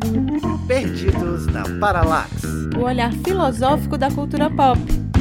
Perdidos na Paralax. O olhar filosófico da cultura pop.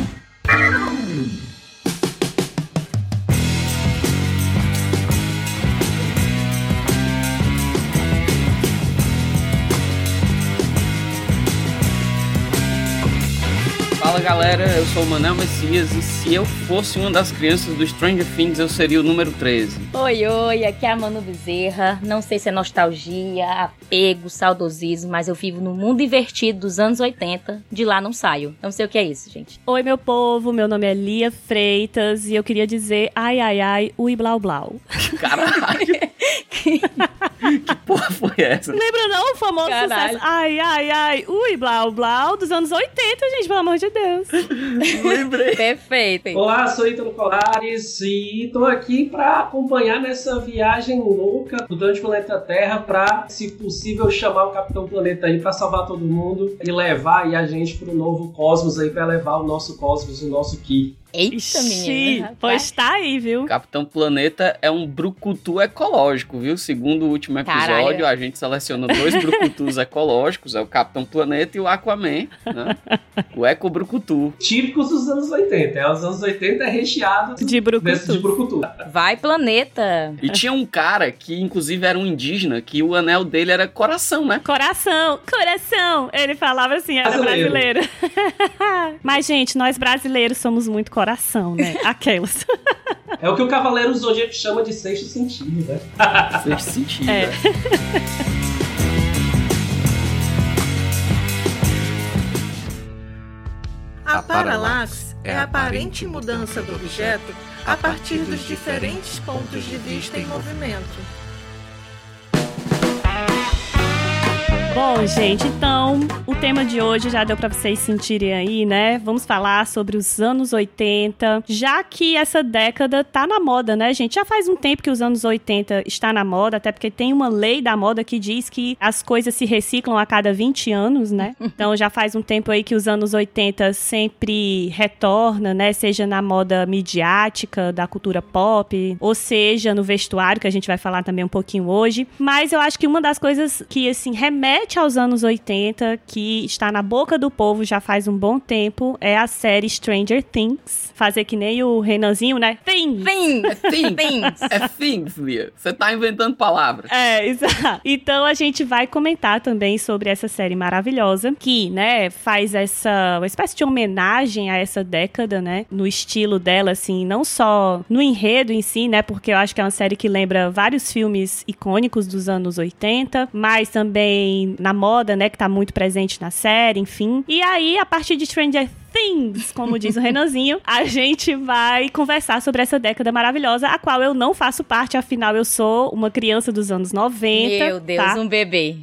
Fala galera, eu sou o Manel Messias e se eu fosse uma das crianças do Stranger Things, eu seria o número 13. Oi, aqui é a Manu Bezerra. Não sei se é nostalgia, apego, saudosismo, mas eu vivo no mundo invertido dos anos 80. De lá não saio. Não sei o que é isso, gente. Oi, meu povo, meu nome é Lia Freitas e eu queria dizer ai, ai, ai, ui, blau, blau. Caralho! Que porra foi essa? Lembra não o famoso sucesso ai, ai, ai, ui, blau, blau dos anos 80, gente, pelo amor de Deus. Lembrei. Perfeito. Olá, sou Ítalo Colares e tô aqui pra acompanhar nessa viagem louca durante o planeta Terra pra, se possível, chamar o Capitão Planeta aí pra salvar todo mundo e levar aí a gente pro novo cosmos aí, pra levar o nosso cosmos, o nosso Ki. Eita, menina. Pois tá aí, viu? Capitão Planeta é um brucutu ecológico, viu? Segundo o último episódio, Caralho. A gente selecionou 2 brucutus ecológicos, é o Capitão Planeta e o Aquaman, né? O Eco-Brucutu. Típicos dos anos 80. Os anos 80 é recheado De desses de brucutu. brucutu. Vai, planeta. E tinha um cara que, inclusive, era um indígena, que o anel dele era coração, né? Coração, coração. Ele falava assim, era brasileiro. Mas, gente, nós brasileiros somos muito coração, né? Aquelas. É o que o Cavaleiro Zodíaco chama de sexto sentido, né? Sexto sentido, É. né? A paralaxe é a aparente mudança do objeto a partir dos diferentes pontos de vista em movimento. Bom, gente, então, o tema de hoje já deu pra vocês sentirem aí, né? Vamos falar sobre os anos 80, já que essa década tá na moda, né, gente? Já faz um tempo que os anos 80 está na moda, até porque tem uma lei da moda que diz que as coisas se reciclam a cada 20 anos, né? Então, já faz um tempo aí que os anos 80 sempre retorna, né? Seja na moda midiática, da cultura pop, ou seja, no vestuário, que a gente vai falar também um pouquinho hoje. Mas eu acho que uma das coisas que, assim, remete aos anos 80, que está na boca do povo já faz um bom tempo, é a série Stranger Things. Fazer que nem o Renanzinho, né? Things! É things, Lia. Você tá inventando palavras. É, exato. Então a gente vai comentar também sobre essa série maravilhosa, que, né, faz uma espécie de homenagem a essa década, né? No estilo dela, assim, não só no enredo em si, né? Porque eu acho que é uma série que lembra vários filmes icônicos dos anos 80, mas também na moda, né, que tá muito presente na série, enfim. E aí, a partir de Stranger Things, como diz o Renanzinho, a gente vai conversar sobre essa década maravilhosa, a qual eu não faço parte, afinal eu sou uma criança dos anos 90. Meu Deus, tá? um bebê.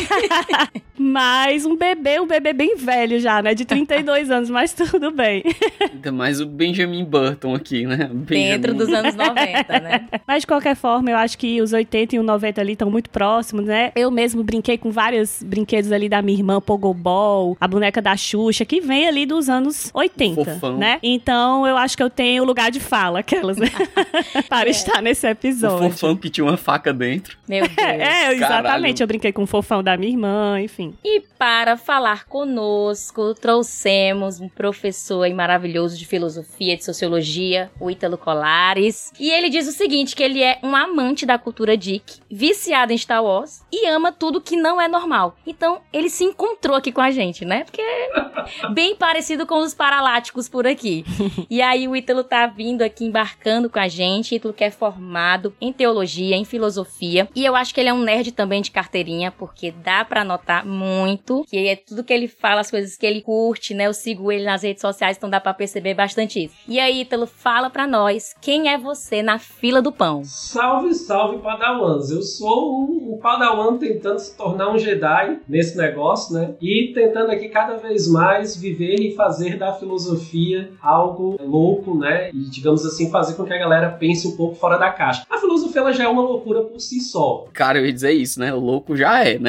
Mas um bebê bem velho já, né, de 32 anos, mas tudo bem. Ainda mais o Benjamin Button aqui, né? Dentro dos anos 90, né? Mas de qualquer forma, eu acho que os 80 e o 90 ali estão muito próximos, né? Eu mesmo brinquei com vários brinquedos ali da minha irmã, Pogobol, a boneca da Xuxa, que vem ali dos anos 80, Fofão. né? Então, eu acho que eu tenho lugar de fala, aquelas, né? Para estar nesse O episódio. fofão que tinha uma faca dentro. Meu Deus. Exatamente. Caralho. Eu brinquei com o fofão da minha irmã, enfim. E para falar conosco, trouxemos um professor aí maravilhoso de filosofia, de sociologia, o Ítalo Colares. E ele diz o seguinte, que ele é um amante da cultura geek, viciado em Star Wars e ama tudo que não é normal. Então, ele se encontrou aqui com a gente, né? Porque é bem parecido com os paraláticos por aqui. E aí o Ítalo tá vindo aqui embarcando com a gente. Ítalo que é formado em teologia, em filosofia. E eu acho que ele é um nerd também de carteirinha, porque dá pra notar muito que é tudo que ele fala, as coisas que ele curte, né? Eu sigo ele nas redes sociais, então dá pra perceber bastante isso. E aí, Ítalo, fala pra nós, quem é você na fila do pão? Salve, salve, Padawans. Eu sou um Padawan tentando se tornar um Jedi nesse negócio, né? E tentando aqui cada vez mais viver e fazer da filosofia algo louco, né? E, digamos assim, fazer com que a galera pense um pouco fora da caixa. A filosofia, ela já é uma loucura por si só. Cara, eu ia dizer isso, né? O louco já é, né?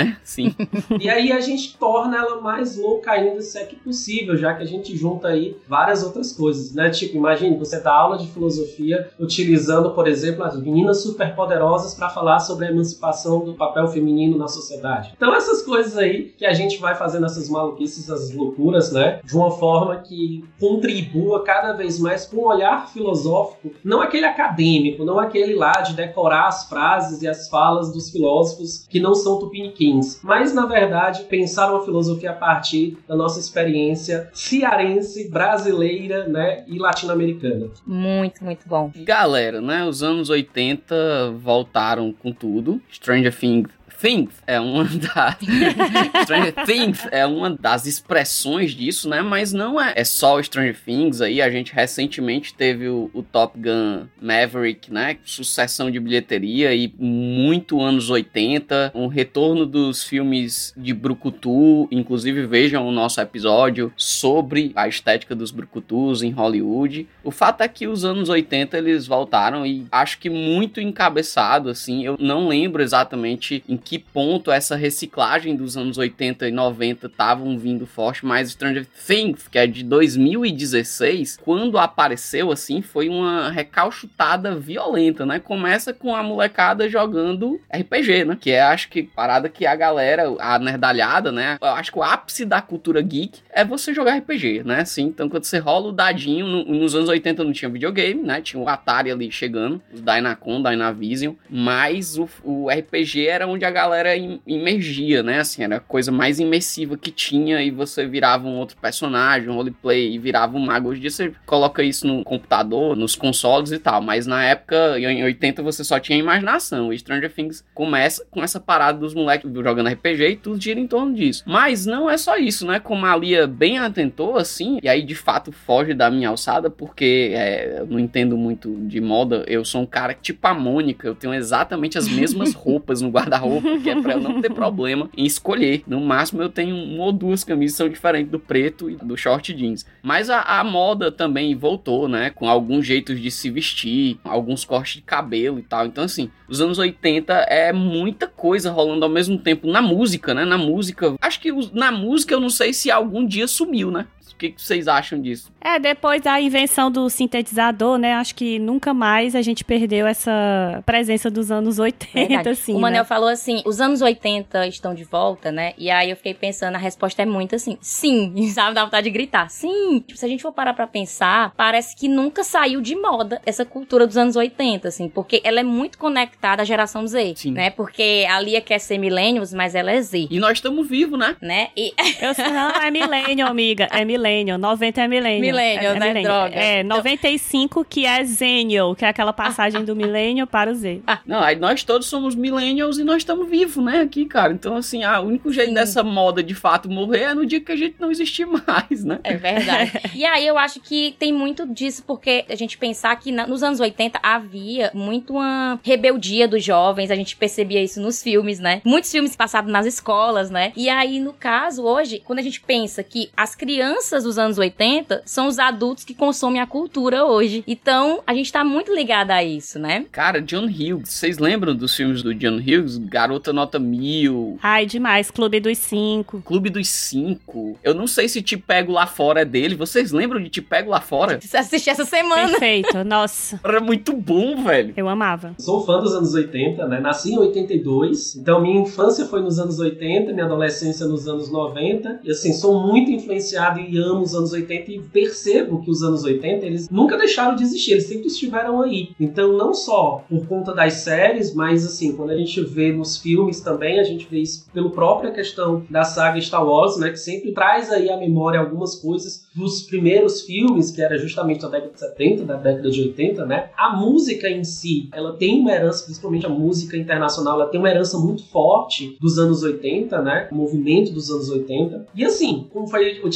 né? Sim. E aí a gente torna ela mais louca ainda, se é que possível, já que a gente junta aí várias outras coisas, né? Tipo, imagine, você dá aula de filosofia utilizando, por exemplo, as meninas superpoderosas para falar sobre a emancipação do papel feminino na sociedade. Então essas coisas aí que a gente vai fazendo essas maluquices, essas loucuras, né? De uma forma que contribua cada vez mais com um olhar filosófico, não aquele acadêmico, não aquele lá de decorar as frases e as falas dos filósofos que não são tupiniquins, mas na verdade pensar uma filosofia a partir da nossa experiência cearense, brasileira, né, e latino-americana. Muito, muito bom. Galera, né, os anos 80 voltaram com tudo. Stranger Things é uma Stranger Things é uma das expressões disso, né? Mas não é só Stranger Things aí. A gente recentemente teve o Top Gun Maverick, né? Sucessão de bilheteria e muito anos 80. Um retorno dos filmes de brucutu. Inclusive vejam o nosso episódio sobre a estética dos brucutus em Hollywood. O fato é que os anos 80 eles voltaram e acho que muito encabeçado, assim. Eu não lembro exatamente em que ponto essa reciclagem dos anos 80 e 90 estavam vindo forte, mas Stranger Things, que é de 2016, quando apareceu, assim, foi uma recalchutada violenta, né? Começa com a molecada jogando RPG, né? Que é, acho que, parada que a galera, a nerdalhada, né? Eu acho que o ápice da cultura geek é você jogar RPG, né? Assim, então, quando você rola o dadinho, nos anos 80 não tinha videogame, né? Tinha o Atari ali chegando, os Dynacon, Dynavision, mas o RPG era onde a galera imergia, né? Assim, era a coisa mais imersiva que tinha e você virava um outro personagem, um roleplay e virava um mago. Hoje em dia você coloca isso no computador, nos consoles e tal, mas na época, em 80, você só tinha imaginação. E Stranger Things começa com essa parada dos moleques jogando RPG e tudo gira em torno disso. Mas não é só isso, né? Como a Lia bem atentou, assim, e aí de fato foge da minha alçada, porque eu não entendo muito de moda, eu sou um cara tipo a Mônica, eu tenho exatamente as mesmas roupas no guarda-roupa, que é pra eu não ter problema em escolher. No máximo eu tenho uma ou duas camisas que são diferentes do preto e do short jeans. Mas a moda também voltou, né? Com alguns jeitos de se vestir, alguns cortes de cabelo e tal. Então assim, os anos 80 é muita coisa rolando ao mesmo tempo na música, né? Na música, acho que na música eu não sei se algum dia sumiu, né? O que vocês acham disso? Depois da invenção do sintetizador, né? Acho que nunca mais a gente perdeu essa presença dos anos 80, assim, o Manel né? falou assim, os anos 80 estão de volta, né? E aí eu fiquei pensando, a resposta é muito assim, sim, sabe? Dá vontade de gritar, sim. Tipo, se a gente for parar pra pensar, parece que nunca saiu de moda essa cultura dos anos 80, assim, porque ela é muito conectada à geração Z, sim, né? Porque a Lia quer ser millennials, mas ela é Z. E nós estamos vivos, né? E... Não, é millennial, amiga, é millennial. 90 é millennial. Millennial, né? Millennial. Droga. 95 que é Zennial, que é aquela passagem do millennial para o Z. Não, aí nós todos somos millennials e nós estamos vivos, né? Aqui, cara. Então, assim, o único jeito dessa moda de fato morrer é no dia que a gente não existir mais, né? É verdade. E aí eu acho que tem muito disso, porque a gente pensar que nos anos 80 havia muito uma rebeldia dos jovens, a gente percebia isso nos filmes, né? Muitos filmes passados nas escolas, né? E aí, no caso, hoje, quando a gente pensa que as crianças dos anos 80 são os adultos que consomem a cultura hoje. Então, a gente tá muito ligada a isso, né? Cara, John Hughes, vocês lembram dos filmes do John Hughes? Garota Nota 1000. Ai, demais. Clube dos 5. Clube dos 5. Eu não sei se Te Pego Lá Fora é dele. Vocês lembram de Te Pego Lá Fora? Você assistiu essa semana. Perfeito, nossa. Era muito bom, velho. Eu amava. Sou fã dos anos 80, né? Nasci em 82, então minha infância foi nos anos 80, minha adolescência nos anos 90. E assim, sou muito influenciado e amo os anos 80 e percebo que os anos 80, eles nunca deixaram de existir, eles sempre estiveram aí. Então, não só por conta das séries, mas assim, quando a gente vê nos filmes também, a gente vê isso pela própria questão da saga Star Wars, né? Que sempre traz aí à memória algumas coisas dos primeiros filmes, que era justamente da década de 70, da década de 80, né? A música em si, ela tem uma herança, principalmente a música internacional, ela tem uma herança muito forte dos anos 80, né? O movimento dos anos 80. E assim, como foi utilizado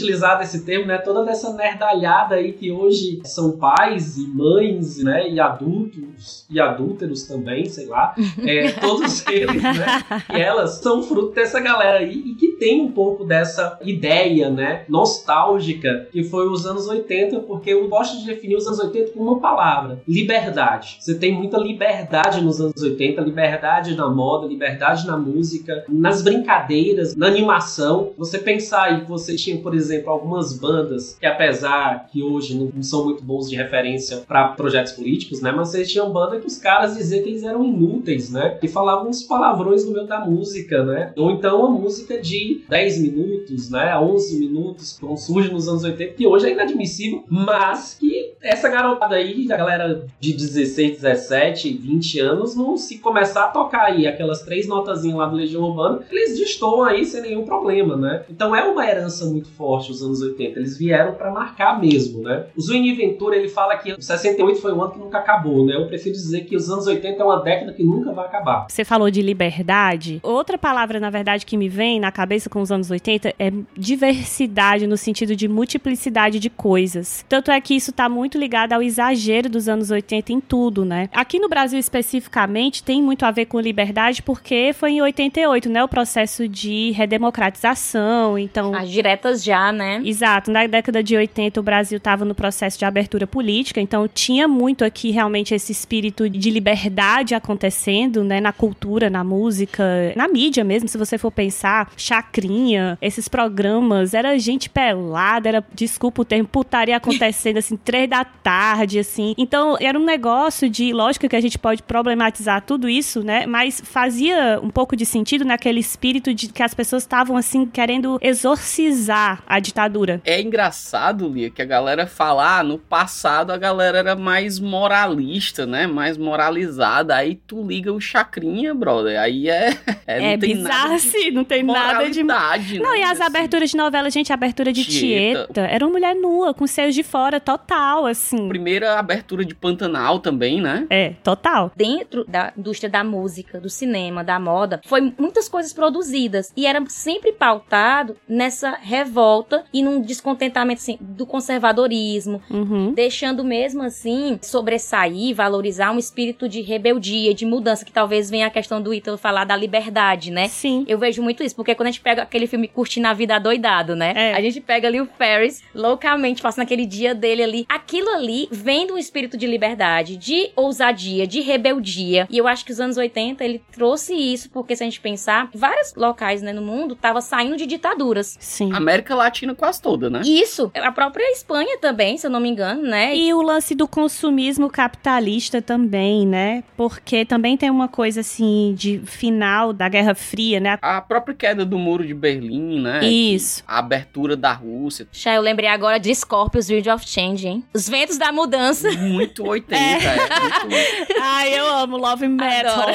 esse termo, né? Toda dessa nerdalhada aí que hoje são pais e mães, né? E adultos e adúlteros também, sei lá. Todos eles, né? E elas são fruto dessa galera aí e que tem um pouco dessa ideia, né? Nostálgica, que foi os anos 80, porque eu gosto de definir os anos 80 com uma palavra: liberdade. Você tem muita liberdade nos anos 80, liberdade na moda, liberdade na música, nas brincadeiras, na animação. Você pensar aí que você tinha, por exemplo, algumas bandas que, apesar que hoje não são muito bons de referência para projetos políticos, né? Mas vocês tinham banda que os caras diziam que eles eram inúteis, né? E falavam uns palavrões no meio da música, né? Ou então uma música de 10 minutos, né? 11 minutos, como surge nos anos 80, que hoje é inadmissível, mas que essa garotada aí, a galera de 16, 17, 20 anos, não se começar a tocar aí aquelas 3 notazinhas lá do Legião Urbana, eles destoam aí sem nenhum problema, né? Então é uma herança muito forte os anos 80, eles vieram pra marcar mesmo, né? O Zwingli Ventura, ele fala que 68 foi um ano que nunca acabou, né? Eu prefiro dizer que os anos 80 é uma década que nunca vai acabar. Você falou de liberdade. Outra palavra, na verdade, que me vem na cabeça com os anos 80 é diversidade, no sentido de multiplicidade de coisas. Tanto é que isso tá muito ligado ao exagero dos anos 80 em tudo, né? Aqui no Brasil, especificamente, tem muito a ver com liberdade, porque foi em 88, né? O processo de redemocratização, então... As diretas já, né? Exato. Na década de 80, o Brasil estava no processo de abertura política, então tinha muito aqui realmente esse espírito de liberdade acontecendo, né? Na cultura, na música, na mídia mesmo, se você for pensar, Chacrinha, esses programas, era gente pelada, era, desculpa o termo, putaria acontecendo, assim, 3 da tarde, assim. Então, era um negócio de, lógico que a gente pode problematizar tudo isso, né? Mas fazia um pouco de sentido naquele espírito de que as pessoas estavam, assim, querendo exorcizar a ditadura. É engraçado, Lia, que a galera fala, no passado a galera era mais moralista, né? Mais moralizada. Aí tu liga o Chacrinha, brother. Aí não tem bizarro, nada sim, não tem nada de... Né? Não, e as aberturas de novela, gente, a abertura de Tieta, era uma mulher nua, com seios de fora, total, assim. Primeira abertura de Pantanal também, né? É, total. Dentro da indústria da música, do cinema, da moda, foi muitas coisas produzidas. E era sempre pautado nessa revolta e num descontentamento, assim, do conservadorismo, deixando mesmo, assim, sobressair, valorizar um espírito de rebeldia, de mudança, que talvez venha a questão do Ítalo falar da liberdade, né? Sim. Eu vejo muito isso, porque quando a gente pega aquele filme Curtindo a Vida Adoidado, né? A gente pega ali o Ferris, loucamente, passando aquele dia dele ali. Aquilo ali vem de um espírito de liberdade, de ousadia, de rebeldia. E eu acho que os anos 80, ele trouxe isso, porque se a gente pensar, vários locais, né, no mundo, estavam saindo de ditaduras. Sim. América Latina quase toda, né? Isso. A própria Espanha também, se eu não me engano, né? E o lance do consumismo capitalista também, né? Porque também tem uma coisa, assim, de final da Guerra Fria, né? A própria queda do Muro de Berlim, né? Isso. A abertura da Rússia. Já eu lembrei agora de Scorpions, Wind of Change, hein? Os ventos da mudança. Muito 80, muito... Ai, eu amo Love Metal.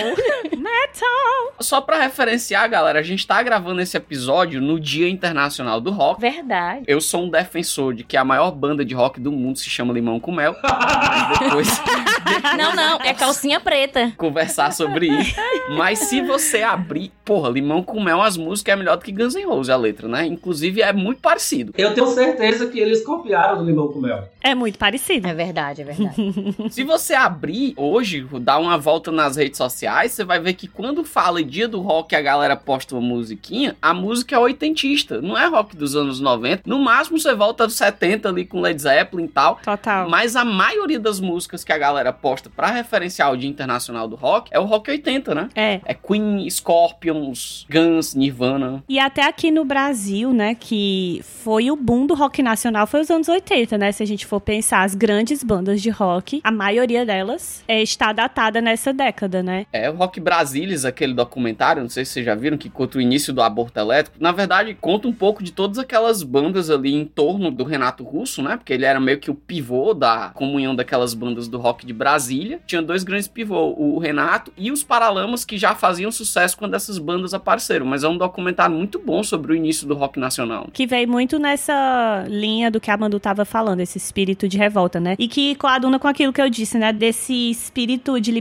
Metal! Só pra referenciar, galera, a gente tá gravando esse episódio no Dia Internacional do Rock. Verdade. Eu sou um defensor de que a maior banda de rock do mundo se chama Limão com Mel. Mas depois... Não, é calcinha preta. Conversar sobre isso. Mas se você abrir... Porra, Limão com Mel, as músicas é melhor do que Guns N' Roses, a letra, né? Inclusive, é muito parecido. Eu tenho certeza que eles copiaram do Limão com Mel. É muito parecido. É verdade, é verdade. Se você abrir hoje, dar uma volta nas redes sociais, você vai ver que quando fala Dia do Rock, a galera posta uma musiquinha, a música é oitentista, não é rock dos anos 90. No máximo, você volta dos 70 ali com Led Zeppelin e tal. Total. Mas a maioria das músicas que a galera posta pra referenciar o Dia Internacional do Rock é o rock 80, né? É Queen, Scorpions, Guns, Nirvana. E até aqui no Brasil, né, que foi o boom do rock nacional, foi os anos 80, né? Se a gente for pensar, as grandes bandas de rock, a maioria delas está datada nessa década, né? É, o Rock Brasilis, aquele documentário, não sei se vocês já viram, que conta o início do aborto elétrico. Na verdade, conta um pouco de todas aquelas bandas ali em torno do Renato Russo, né? Porque ele era meio que o pivô da comunhão daquelas bandas do rock de Brasília. Tinha 2 grandes pivôs, o Renato e os Paralamas, que já faziam sucesso quando essas bandas apareceram. Mas é um documentário muito bom sobre o início do rock nacional. Que veio muito nessa linha do que a Mandu tava falando, esse espírito de revolta, né? E que coaduna com aquilo que eu disse, né? Desse espírito de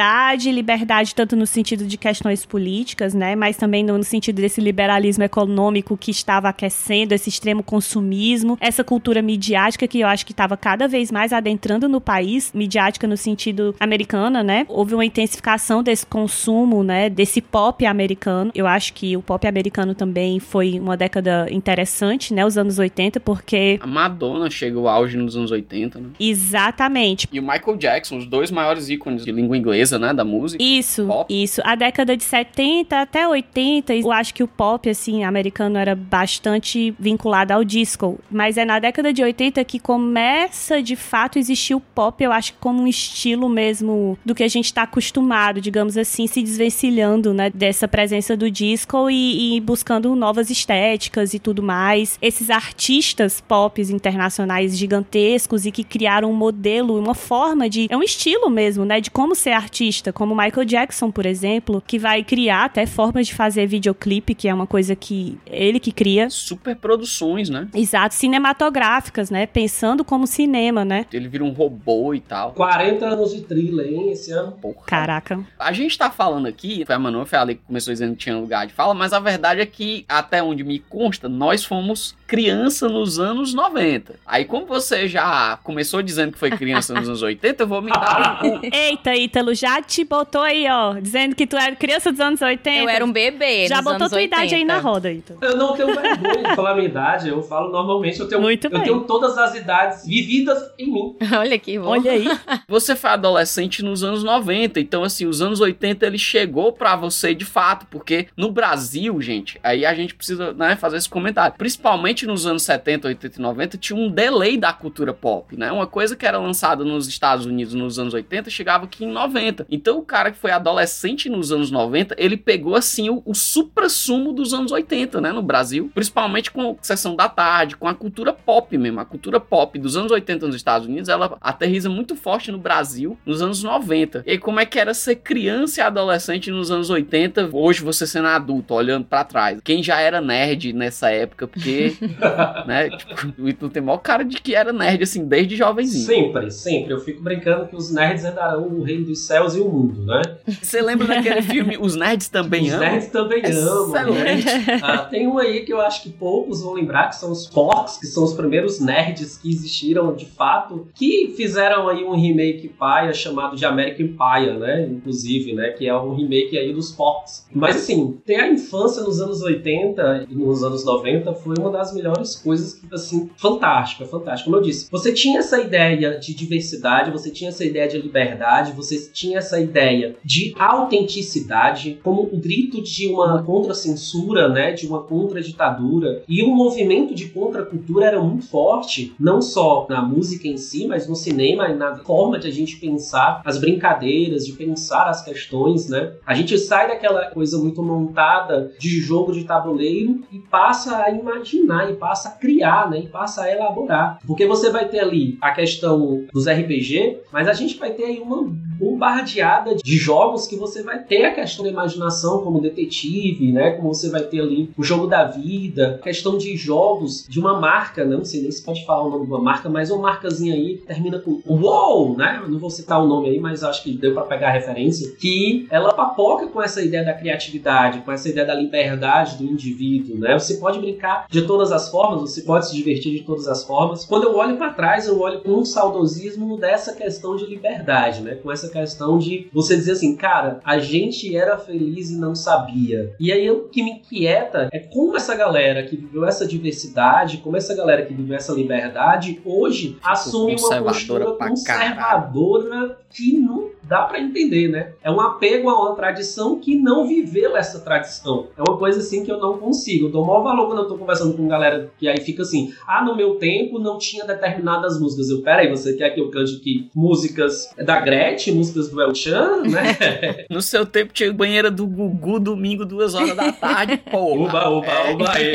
liberdade tanto no sentido de questões políticas, né? Mas também no sentido desse liberalismo econômico que estava aquecendo, esse extremo consumismo, essa cultura midiática que eu acho que estava cada vez mais adentrando no país, midiática no sentido americana, né? Houve uma intensificação desse consumo, né? Desse pop americano. Eu acho que o pop americano também foi uma década interessante, né? Os anos 80, porque... A Madonna chegou ao auge nos anos 80, né? Exatamente. E o Michael Jackson, os dois maiores ícones de língua inglesa, né? Da música. Isso. A década de 70 até 80, eu acho que o pop, assim, americano era bastante vinculado ao disco. Mas é na década de 80 que começa, de fato, a existir o pop, eu acho, como um estilo mesmo do que a gente tá acostumado, digamos assim, se desvencilhando, né? Dessa presença do disco e buscando novas estéticas e tudo mais. Esses artistas pop internacionais gigantescos e que criaram um modelo, uma forma de... É um estilo mesmo, né? De como ser artista, como Michael Jackson, por exemplo, que vai criar até formas de fazer videoclipe, que é uma coisa que ele que cria. Super produções, né? Exato, cinematográficas, né? Pensando como cinema, né? Ele vira um robô e tal. 40 anos de thriller, hein, esse ano. Porra. Caraca. A gente tá falando aqui, foi a Manu, foi ali que começou dizendo que tinha lugar de fala, mas a verdade é que, até onde me consta, nós fomos criança nos anos 90. Aí, como você já começou dizendo que foi criança nos anos 80, eu vou me dar um... Eita, Ítalo, já te botou aí, ó, dizendo que tu era criança dos anos 80. Eu era um bebê já nos botou anos tua 80. idade aí na roda, Ítalo. Eu não tenho vergonha de falar a minha idade, eu falo normalmente, eu tenho todas as idades vividas em mim. Olha que bom. Olha aí. Você foi adolescente nos anos 90, então assim, os anos 80 ele chegou pra você de fato, porque no Brasil, gente, aí a gente precisa, né, fazer esse comentário, principalmente nos anos 70, 80 e 90, tinha um delay da cultura pop, né, uma coisa que era lançada nos Estados Unidos nos anos 80, chegava aqui em 90, então o cara que foi adolescente nos anos 90, ele pegou assim o supra-sumo dos anos 80, né, no Brasil, principalmente com a Sessão da Tarde, com a cultura pop mesmo, a cultura pop dos anos 80 nos Estados Unidos, ela aterriza muito forte no Brasil nos anos 90. E aí, como é que era ser criança e adolescente nos anos 80, hoje você sendo adulto, olhando pra trás? Quem já era nerd nessa época, porque, né, tipo, o Ítalo tem maior cara de que era nerd, assim, desde jovenzinho. Sempre. Eu fico brincando que os nerds herdarão o reino dos céus e o mundo, né? Você lembra daquele filme Os Nerds Também Amam? Os nerds também amam, né? Tem um aí que eu acho que poucos vão lembrar, que são os Porcs, que são os primeiros nerds que existiram de fato, que fizeram aí um remake paia chamado de American Paia, né? Inclusive, né? Que é um remake aí dos Porcs. Mas assim, ter a infância nos anos 80 e nos anos 90 foi uma das melhores coisas que, assim, fantástica. Como eu disse, você tinha essa ideia de diversidade, você tinha essa ideia de liberdade, você tinha essa ideia de autenticidade, como o grito de uma contra-censura, né? De uma contra-ditadura. E o movimento de contra-cultura era muito forte, não só na música em si, mas no cinema e na forma de a gente pensar as brincadeiras, de pensar as questões, né? A gente sai daquela coisa muito montada de jogo de tabuleiro e passa a imaginar, e passa a criar, né? E passa a elaborar. Porque você vai ter ali a questão dos RPG, mas a gente vai ter aí uma bombardeada de jogos que você vai ter a questão da imaginação como detetive, né? Como você vai ter ali o jogo da vida, a questão de jogos de uma marca, né? Não sei nem se pode falar o nome de uma marca, mas uma marcazinha aí que termina com UOL, né? Eu não vou citar o nome aí, mas acho que deu pra pegar a referência, que ela papoca com essa ideia da criatividade, com essa ideia da liberdade do indivíduo, né? Você pode brincar de todas as formas, você pode se divertir de todas as formas. Quando eu olho pra trás, eu olho com um saudosismo dessa questão de liberdade, né? Com essa questão de você dizer assim, cara, a gente era feliz e não sabia. E aí o que me inquieta é como essa galera que viveu essa diversidade, como essa galera que viveu essa liberdade, hoje assume uma postura conservadora que não dá pra entender, né? É um apego a uma tradição que não viveu essa tradição. É uma coisa assim que eu não consigo. Eu dou o maior valor quando eu tô conversando com galera que aí fica assim, no meu tempo não tinha determinadas músicas. Peraí, você quer que eu cante aqui músicas da Gretchen, músicas do El Chan, né? No seu tempo tinha banheira do Gugu, domingo, 2 horas da tarde, porra. Oba, ele.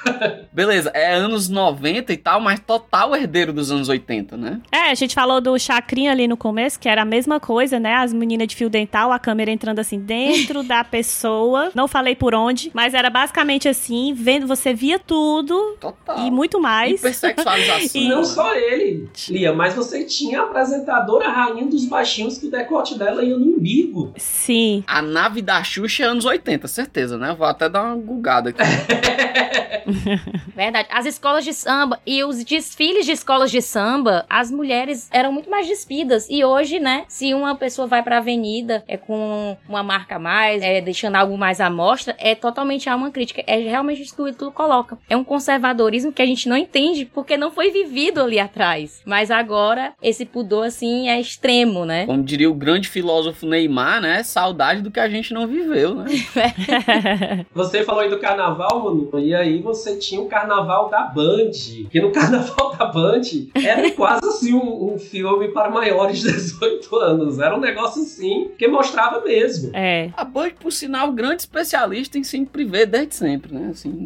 Beleza, é anos 90 e tal, mas total herdeiro dos anos 80, né? A gente falou do Chacrinha ali no começo, que era a mesma coisa, né? As meninas de fio dental, a câmera entrando assim dentro da pessoa. Não falei por onde, mas era basicamente assim, vendo, você via tudo. Total. E muito mais. Hipersexualização. E não só ele, Lia, mas você tinha a apresentadora rainha dos baixinhos que o decote dela ia no umbigo. Sim. A nave da Xuxa é anos 80, certeza, né? Vou até dar uma gugada aqui. Verdade. As escolas de samba e os desfiles de escolas de samba, as mulheres eram muito mais despidas. E hoje, né, se uma pessoa vai pra avenida com uma marca a mais, deixando algo mais à mostra, é totalmente a uma crítica. É realmente isso que o Ítalo coloca. É um conservadorismo que a gente não entende porque não foi vivido ali atrás. Mas agora, esse pudor, assim, é extremo, né? Como diria o grande filósofo Neymar, né? Saudade do que a gente não viveu, né? Você falou aí do carnaval, Manu, e aí você tinha o carnaval da Band. Que no carnaval da Band era quase assim um filme para maiores de 18 anos. Era um negócio assim que mostrava mesmo. A Band, por sinal, grande especialista em se prever desde sempre, né? Assim.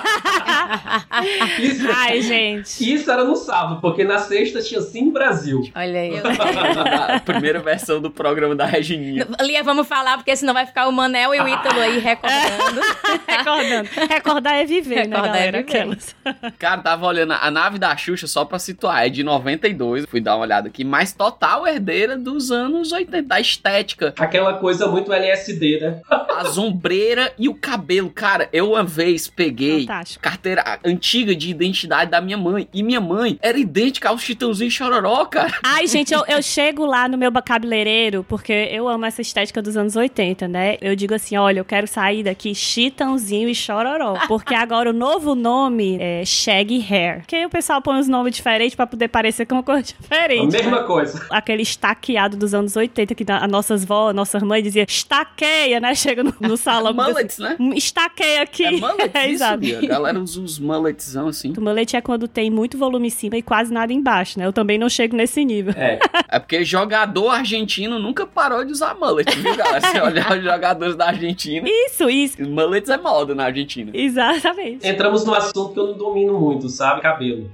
Ai, gente. Isso era no sábado, porque na sexta tinha Sim Brasil. Olha aí. A primeira versão do programa da Regininha. Lia, vamos falar, porque senão vai ficar o Manel e o Ítalo aí recordando. Recordar é viver, né, galera? Aquelas. Cara, tava olhando a nave da Xuxa, só pra situar, é de 92, fui dar uma olhada aqui, mas total herdeira dos anos 80, da estética. Aquela coisa muito LSD, né? A sombreira e o cabelo. Cara, eu uma vez peguei carteira antiga de identidade da minha mãe, e minha mãe era idêntica aos Chitãozinho e Chororó, cara. Ai, gente, eu chego lá no meu cabeleireiro, porque eu amo essa estética dos anos 80, né? Eu digo assim, olha, eu quero sair daqui Chitãozinho e Chororó, porque agora o novo nome é Shaggy Hair. Porque o pessoal põe uns nomes diferentes pra poder parecer com uma coisa diferente. A mesma coisa. Aquele estaqueado dos anos 80, que as nossas vós, nossas mães diziam estaqueia, né? Chega no salão. Mullets, né? Estaqueia aqui. É mullets, exato. Isso, a galera usa os mulletsão assim. O mullet é quando tem muito volume em cima e quase nada embaixo, né? Eu também não chego nesse nível. É porque jogador argentino nunca parou de usar mullet, viu, galera? Se olhar os jogadores da Argentina. Isso. Mullets é moda na Argentina. Exatamente. Entramos no assunto que eu não domino muito, sabe? Cabelo.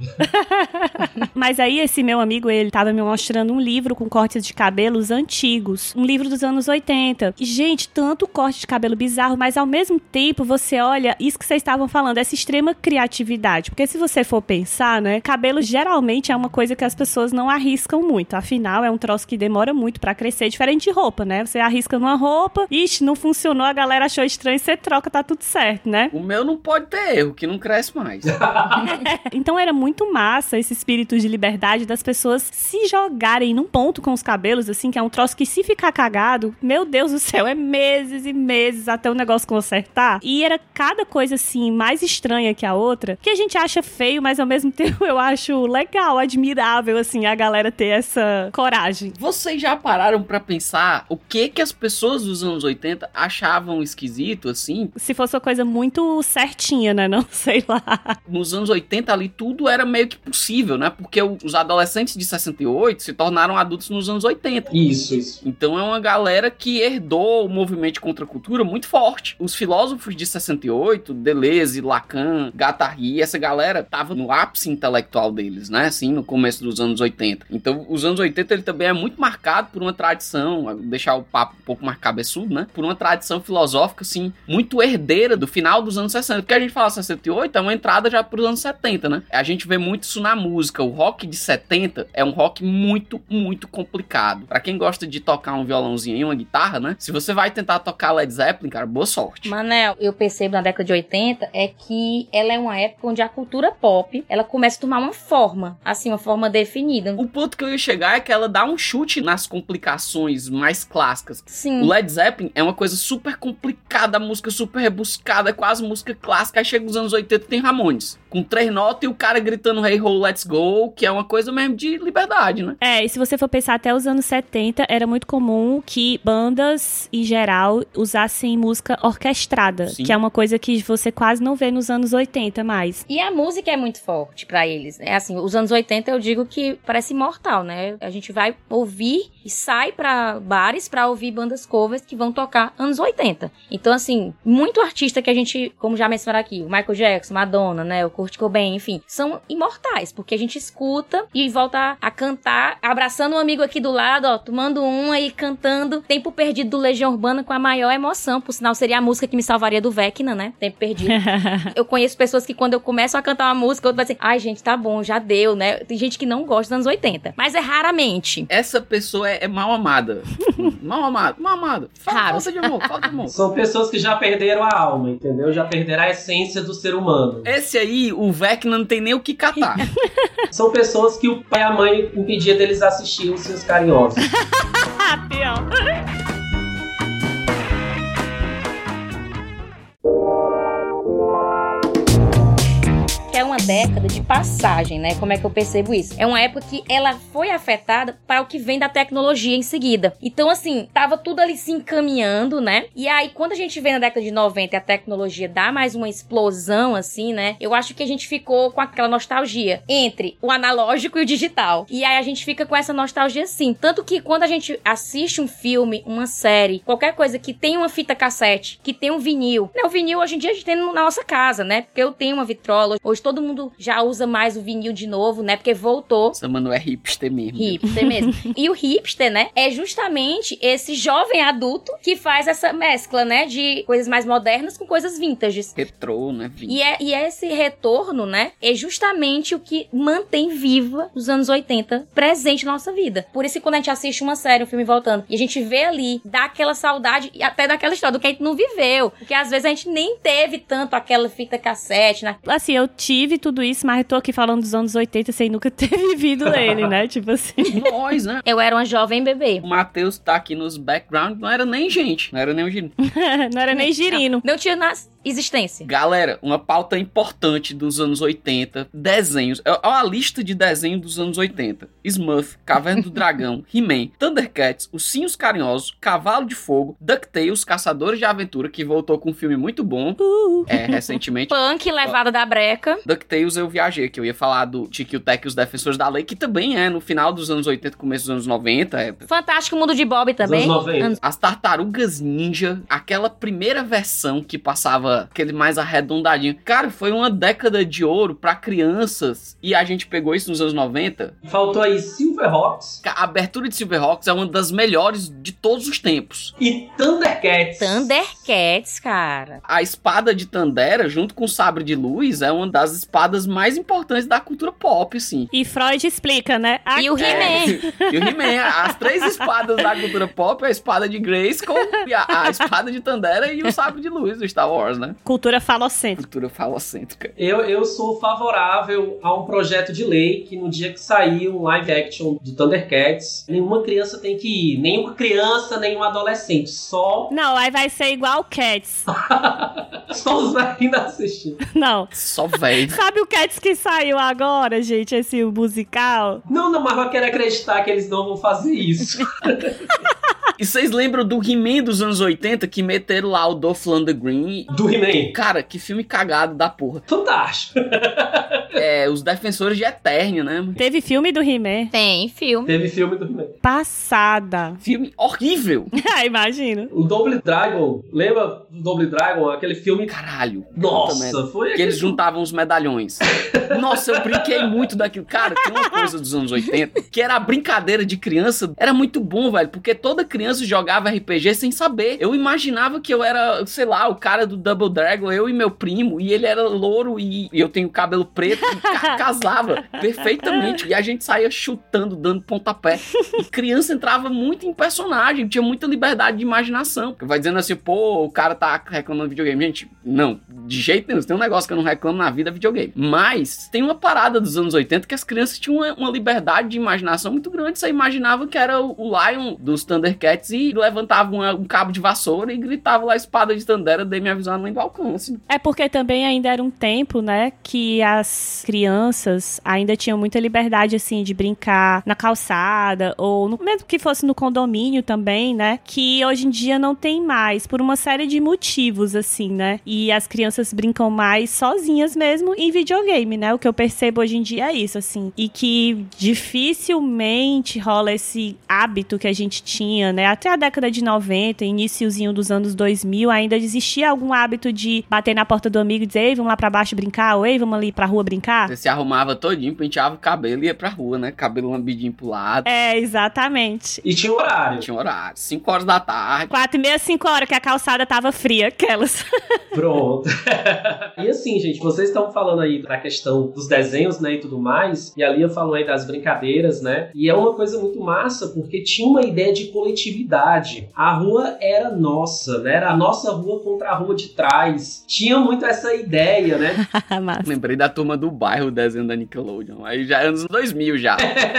Mas aí esse meu amigo, ele tava me mostrando um livro com cortes de cabelos antigos. Um livro dos anos 80. E, gente, tanto corte de cabelo bizarro, mas ao mesmo tempo você olha isso que vocês estavam falando, essa extrema criatividade. Porque se você for pensar, né, cabelo geralmente é uma coisa que as pessoas não arriscam muito. Afinal, é um troço que demora muito pra crescer, diferente de roupa, né? Você arrisca numa roupa, ixi, não funcionou, a galera achou estranho, você troca, tá tudo certo, né? O meu não pode ter erro, que não cresce mais. Então era muito massa esse espírito de liberdade das pessoas se jogarem num ponto com os cabelos, assim, que é um troço que se ficar cagado, meu Deus do céu, é meses e meses até o negócio consertar. E era cada coisa, assim, mais estranha que a outra, que a gente acha feio, mas ao mesmo tempo eu acho legal, admirável, assim, a galera ter essa coragem. Vocês já pararam pra pensar o que as pessoas dos anos 80 achavam esquisito, assim? Se fosse uma coisa muito certinha, né? Não sei lá. Nos anos 80 ali tudo era meio que possível, né? Porque os adolescentes de 68 se tornaram adultos nos anos 80. Isso. Então é uma galera que herdou o movimento de contracultura muito forte. Os filósofos de 68, Deleuze, Lacan, Guattari, essa galera tava no ápice intelectual deles, né? Assim, no começo dos anos 80. Então os anos 80 ele também é muito marcado por uma tradição, deixar o papo um pouco mais cabeçudo, né? Por uma tradição filosófica, assim, muito herdeira do final dos anos 60. Porque a gente fala 68, é uma entrada já pros anos 70, né? A gente vê muito isso na música. O rock de 70 é um rock muito, muito complicado. Pra quem gosta de tocar um violãozinho e uma guitarra, né? Se você vai tentar tocar Led Zeppelin, cara, boa sorte. Manel, eu percebo na década de 80 é que ela é uma época onde a cultura pop, ela começa a tomar uma forma, assim, uma forma definida. O ponto que eu ia chegar é que ela dá um chute nas complicações mais clássicas. Sim. O Led Zeppelin é uma coisa super complicada, a música super rebuscada, é quase música clássica. Aí chega nos anos 80 tem Ramones, com 3 notas e o cara gritando Hey Ho, Let's Go, que é uma coisa mesmo de liberdade, né? E se você for pensar até os anos 70, era muito comum que bandas, em geral, usassem música orquestrada, Sim. que é uma coisa que você quase não vê nos anos 80 mais. E a música é muito forte pra eles, né? Assim, os anos 80 eu digo que parece imortal, né? A gente vai ouvir e sai pra bares pra ouvir bandas covers que vão tocar anos 80. Então, assim, muito artista que a gente, como já mencionaram aqui, o Michael Jackson, Madonna, né, o Kurt Cobain, enfim, são imortais, porque a gente escuta e volta a cantar, abraçando um amigo aqui do lado, ó, tomando uma e cantando Tempo Perdido do Legião Urbana com a maior emoção. Por sinal, seria a música que me salvaria do Vecna, né? Tempo Perdido. Eu conheço pessoas que quando eu começo a cantar uma música, outro vai dizer, ai, gente, tá bom, já deu, né? Tem gente que não gosta dos anos 80, mas é raramente. Essa pessoa é mal amada. Mal amada. Falta de amor. São pessoas que já perderam a alma, entendeu? Já perderam a essência do ser humano. Esse aí, o Vecna não tem nem o que catar. São pessoas que o pai e a mãe impedia deles assistirem os Seus Carinhosos. Pior. É uma década de passagem, né? Como é que eu percebo isso? É uma época que ela foi afetada para o que vem da tecnologia em seguida. Então, assim, tava tudo ali se encaminhando, né? E aí, quando a gente vê na década de 90 a tecnologia dá mais uma explosão, assim, né? Eu acho que a gente ficou com aquela nostalgia entre o analógico e o digital. E aí a gente fica com essa nostalgia, sim. Tanto que quando a gente assiste um filme, uma série, qualquer coisa que tem uma fita cassete, que tem um vinil, né? O vinil hoje em dia a gente tem na nossa casa, né? Porque eu tenho uma vitrola. Hoje todo mundo já usa mais o vinil de novo, né? Porque voltou. Essa mano é hipster mesmo. Hipster mesmo. E o hipster, né? É justamente esse jovem adulto que faz essa mescla, né? De coisas mais modernas com coisas vintages. Retrô, né? E esse retorno, né? É justamente o que mantém viva os anos 80 presente na nossa vida. Por isso que quando a gente assiste uma série, um filme voltando, e a gente vê ali, dá aquela saudade e até daquela história do que a gente não viveu. Porque às vezes a gente nem teve tanto aquela fita cassete, né? Assim, eu tive tudo isso, mas eu tô aqui falando dos anos 80 sem nunca ter vivido ele, né? Tipo assim. Nós, né? Eu era uma jovem bebê. O Matheus tá aqui nos background, não era nem gente. Não era nem o girino. Não era nem girino. Não tinha existência. Galera, uma pauta importante dos anos 80, desenhos. É a lista de desenhos dos anos 80. Smurf, Caverna do Dragão, He-Man, Thundercats, Ursinhos Carinhosos, Cavalo de Fogo, DuckTales, Caçadores de Aventura, que voltou com um filme muito bom, recentemente. Punk, Levada da Breca. DuckTales eu viajei, que eu ia falar do Tiki o Teco e os Defensores da Lei, que também é no final dos anos 80, começo dos anos 90. Fantástico Mundo de Bob também. Anos 90. As Tartarugas Ninja, aquela primeira versão que passava aquele mais arredondadinho. Cara, foi uma década de ouro pra crianças e a gente pegou isso nos anos 90. Faltou aí Silverhawks. A abertura de Silverhawks é uma das melhores de todos os tempos. E Thundercats. Thundercats, cara. A espada de Tandera, junto com o sabre de luz, é uma das espadas mais importantes da cultura pop, assim. E Freud explica, né? E o He-Man. E o He-Man, as três espadas da cultura pop, a espada de Grayskull, a espada de Tandera e o sabre de luz do Star Wars, né? Cultura falocêntrica. Cultura falocêntrica. Eu sou favorável a um projeto de lei que no dia que sair um live action de Thundercats, nenhuma criança tem que ir. Nenhuma criança, nenhum adolescente. Só Não, aí vai ser igual o Cats. os velhos assistindo. Não. Só velho. Sabe o Cats que saiu agora, gente? Esse musical? Não, mas eu quero acreditar que eles não vão fazer isso. E vocês lembram do He-Man dos anos 80 que meteram lá o Dolph Lundgren? Do He-Man. Cara, que filme cagado da porra. Fantástico. Os Defensores de Eternia, né? Teve filme do He-Man? Tem filme. Teve filme do He-Man. Passada. Filme horrível. Imagino. O Double Dragon. Lembra do Double Dragon? Aquele filme... Caralho. Nossa, foi Que eles juntavam os medalhões. Nossa, eu brinquei muito daquilo. Cara, tem uma coisa dos anos 80 que era a brincadeira de criança. Era muito bom, velho, porque toda criança jogava RPG sem saber. Eu imaginava que eu era, sei lá, o cara do Double Dragon, eu e meu primo, e ele era louro e eu tenho cabelo preto, e casava perfeitamente. E a gente saía chutando, dando pontapé. E criança entrava muito em personagem, tinha muita liberdade de imaginação. Vai dizendo assim, pô, o cara tá reclamando de videogame. Gente, não, de jeito nenhum. Tem um negócio que eu não reclamo na vida, é videogame. Mas tem uma parada dos anos 80 que as crianças tinham uma liberdade de imaginação muito grande. Você imaginava que era o Lion dos Thundercats e levantava um cabo de vassoura e gritava lá, espada de Tandera, dei me avisar no alcance. É porque também ainda era um tempo, né, que as as crianças ainda tinham muita liberdade, assim, de brincar na calçada, ou mesmo que fosse no condomínio também, né? Que hoje em dia não tem mais, por uma série de motivos, assim, né? E as crianças brincam mais sozinhas mesmo em videogame, né? O que eu percebo hoje em dia é isso, assim. E que dificilmente rola esse hábito que a gente tinha, né? Até a década de 90, iniciozinho dos anos 2000, ainda existia algum hábito de bater na porta do amigo e dizer, ei, vamos lá pra baixo brincar, ou ei, vamos ali pra rua brincar. Você se arrumava todinho, penteava o cabelo e ia pra rua, né? Cabelo lambidinho pro lado. É, exatamente. E tinha horário. Tinha horário, 5 horas da tarde. 4h30, 5 horas, que a calçada tava fria, aquelas. Pronto. E assim, gente, vocês estão falando aí da questão dos desenhos, né, e tudo mais, e a Lia falou aí das brincadeiras, né, e é uma coisa muito massa, porque tinha uma ideia de coletividade. A rua era nossa, né, era a nossa rua contra a rua de trás. Tinha muito essa ideia, né. Lembrei da Turma do Bairro, o desenho da Nickelodeon. Aí já é anos 2000 já.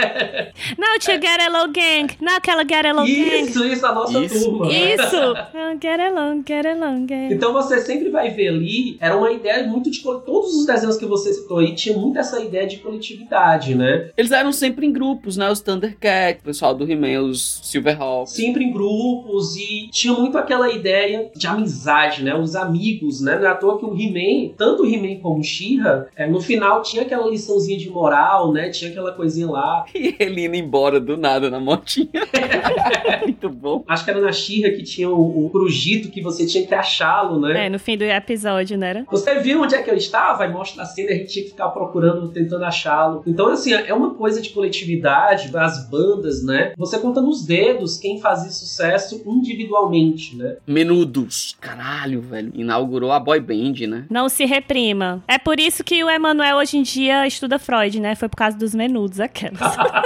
Não, tinha Get Along Gang. Não, aquela Get Along Gang. Isso, a nossa turma. Isso. Get Along Gang. Então você sempre vai ver ali, era uma ideia muito de... Todos os desenhos que você citou aí, tinha muito essa ideia de coletividade, né? Eles eram sempre em grupos, né? Os Thundercats, o pessoal do He-Man, os Silverhawks. Sempre em grupos, e tinha muito aquela ideia de amizade, né? Os amigos, né? Não é à toa que o He-Man, tanto o He-Man como o She-Ra, no final tinha aquela liçãozinha de moral, né? Tinha aquela coisinha lá. E ele indo embora do nada na motinha. Muito bom. Acho que era na She-Ra que tinha o Crujito, que você tinha que achá-lo, né? É, no fim do episódio, né? Você viu onde é que eu estava? E mostra a cena e a gente tinha que ficar procurando, tentando achá-lo. Então, assim, é uma coisa de coletividade, as bandas, né? Você conta nos dedos quem fazia sucesso individualmente, né? Menudos. Caralho, velho. Inaugurou a boy band, né? Não se reprima. É por isso que o Emanuel hoje em dia estuda Freud, né? Foi por causa dos Menudos, aquelas.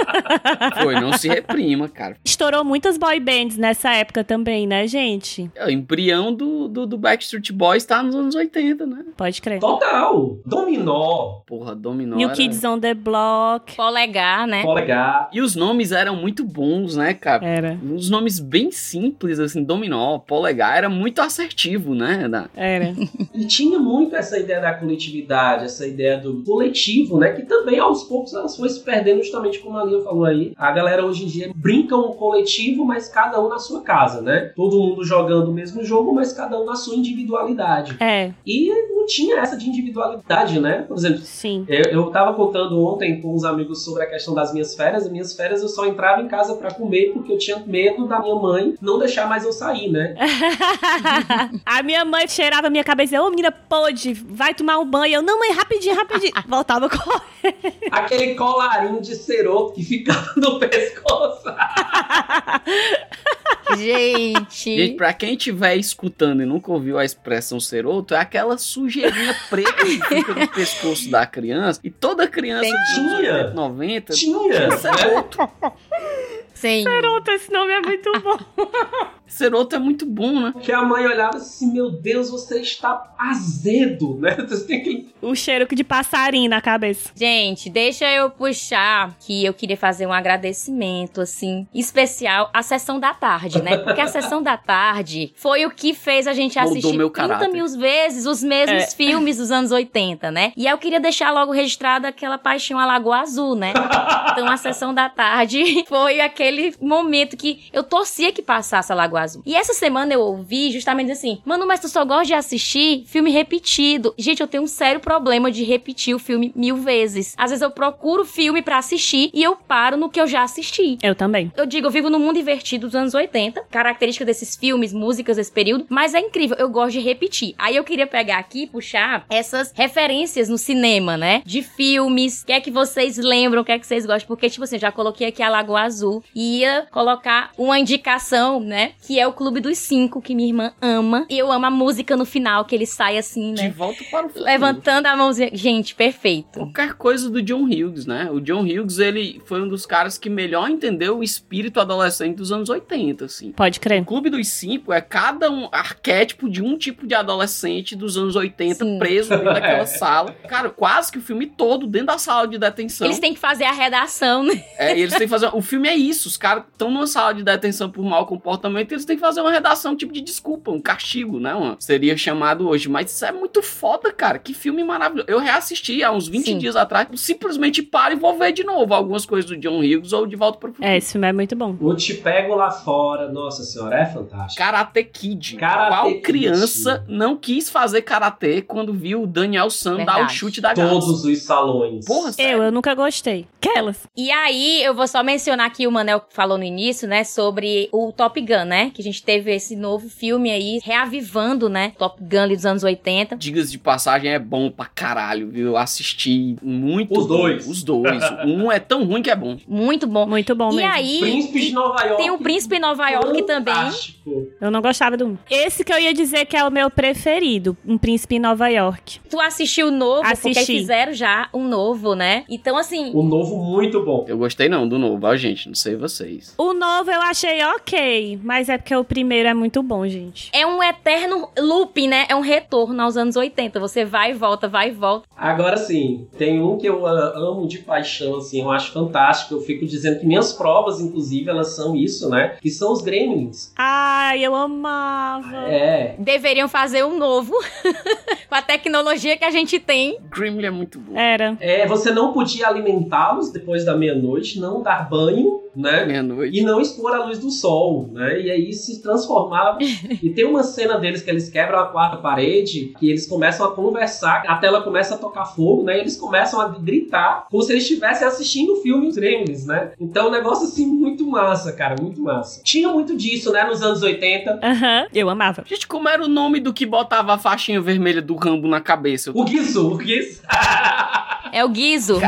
Foi, não se reprima, cara. Estourou muitas boy bands nessa época também, né, gente? O embrião do Backstreet Boys tá nos anos 80, né? Pode crer. Total! Dominó. Porra, Dominó New era... Kids on the Block. Polegar, né? Polegar. E os nomes eram muito bons, né, cara? Era. Uns nomes bem simples, assim, Dominó, Polegar, era muito assertivo, né? Era. E tinha muito essa ideia da coletividade, essa ideia do coletivo, né? Que também, aos poucos, elas foi se perdendo, justamente como a Lia falou aí. A galera hoje em dia brinca um coletivo, mas cada um na sua casa, né? Todo mundo jogando o mesmo jogo, mas cada um na sua individualidade. É. E não tinha essa de individualidade, né? Por exemplo, Sim. eu tava contando ontem com uns amigos sobre a questão das minhas férias. As minhas férias eu só entrava em casa pra comer porque eu tinha medo da minha mãe não deixar mais eu sair, né? A minha mãe cheirava a minha cabeça e dizia, ô menina, pode, vai tomar um banho. Eu, não mãe, rapidinho. Voltava a correr. Aquele colarinho de ceroto que ficava no pescoço. Gente, pra quem estiver escutando e nunca ouviu a expressão ceroto, é aquela sujeirinha preta que fica no pescoço da criança. E toda criança tinha. 90 tinha ceroto. Sim. Ceroto, esse nome é muito bom. Ceroto é muito bom, né? Que a mãe olhava assim, meu Deus, você está azedo, né? Você tem que... O cheiro de passarinho na cabeça. Gente, deixa eu puxar que eu queria fazer um agradecimento, assim, especial à Sessão da Tarde, né? Porque a Sessão da Tarde foi o que fez a gente assistir 30 mil vezes os mesmos filmes dos anos 80, né? E eu queria deixar logo registrada aquela paixão à Lagoa Azul, né? Então a Sessão da Tarde foi aquele momento que eu torcia que passasse a Lagoa Azul. E essa semana eu ouvi justamente assim, Manu, mas tu só gosta de assistir filme repetido. Gente, eu tenho um sério problema de repetir o filme 1000 vezes. Às vezes eu procuro filme pra assistir e eu paro no que eu já assisti. Eu também. Eu digo, eu vivo no mundo invertido dos anos 80, característica desses filmes, músicas desse período, mas é incrível, eu gosto de repetir. Aí eu queria pegar aqui e puxar essas referências no cinema, né? De filmes, o que é que vocês lembram, o que é que vocês gostam, porque, tipo assim, já coloquei aqui a Lagoa Azul e ia colocar uma indicação, né? Que é o Clube dos Cinco, que minha irmã ama. E eu amo a música no final, que ele sai assim, né? De volta para o futuro. Levantando a mãozinha. Gente, perfeito. Qualquer coisa do John Hughes, né? O John Hughes, ele foi um dos caras que melhor entendeu o espírito adolescente dos anos 80, assim. Pode crer. O Clube dos Cinco é cada um arquétipo de um tipo de adolescente dos anos 80 Sim. preso dentro daquela sala. Cara, quase que o filme todo dentro da sala de detenção. Eles têm que fazer a redação, né? E eles têm que fazer... O filme é isso. isso. Os caras estão numa sala de detenção por mau comportamento e eles têm que fazer uma redação, tipo de desculpa, um castigo, né? Seria chamado hoje. Mas isso é muito foda, cara. Que filme maravilhoso. Eu reassisti há uns 20 dias atrás, simplesmente paro e vou ver de novo algumas coisas do John Hughes ou De Volta para o Futuro. Esse filme é muito bom. O Te Pego Lá Fora, nossa senhora, é fantástico. Karate Kid. Qual criança não quis fazer karatê quando viu o Daniel San dar o chute da garça? Todos os salões. Porra, sério? Eu nunca gostei. Aquelas. E aí, eu vou só mencionar que o Manel falou no início, né, sobre o Top Gun, né? Que a gente teve esse novo filme aí, reavivando, né? Top Gun ali dos anos 80. Diga-se de passagem, é bom pra caralho, viu? Eu assisti muito. Os dois. Os dois. Um é tão ruim que é bom. Muito bom. Muito bom mesmo. E aí, Príncipe de Nova York. tem o Príncipe de Nova York também. Fantástico. Eu não gostava do 1. Esse que eu ia dizer que é o meu preferido, Um Príncipe em Nova York. Tu assistiu o novo? Assisti. Porque aí fizeram já um novo, né? Então, assim... O novo muito bom. Eu gostei não do novo, ó, gente. Não sei vocês. O novo eu achei ok, mas é porque o primeiro é muito bom, gente. É um eterno looping, né? É um retorno aos anos 80. Você vai e volta, vai e volta. Agora sim, tem um que eu amo de paixão, assim, eu acho fantástico. Eu fico dizendo que minhas provas, inclusive, elas são isso, né? Que são os Gremlins. Ai, eu amava. É. Deveriam fazer um novo. Com a tecnologia que a gente tem. Gremlin é muito bom. Era. Você não podia alimentá-los depois da meia-noite, não dar banho, né? Meia-noite. E não expor a luz do sol, né? E aí se transformava. E tem uma cena deles que eles quebram a quarta parede, que eles começam a conversar, a tela começa a tocar fogo, né? E eles começam a gritar, como se eles estivessem assistindo o filme Os Gremlins, né? Então, um negócio assim muito massa, cara, muito massa. Tinha muito disso, né? Nos anos 80. Aham, eu amava. Gente, como era o nome do que botava a faixinha vermelha do Rambo na cabeça? O Guizo. É o Guizo.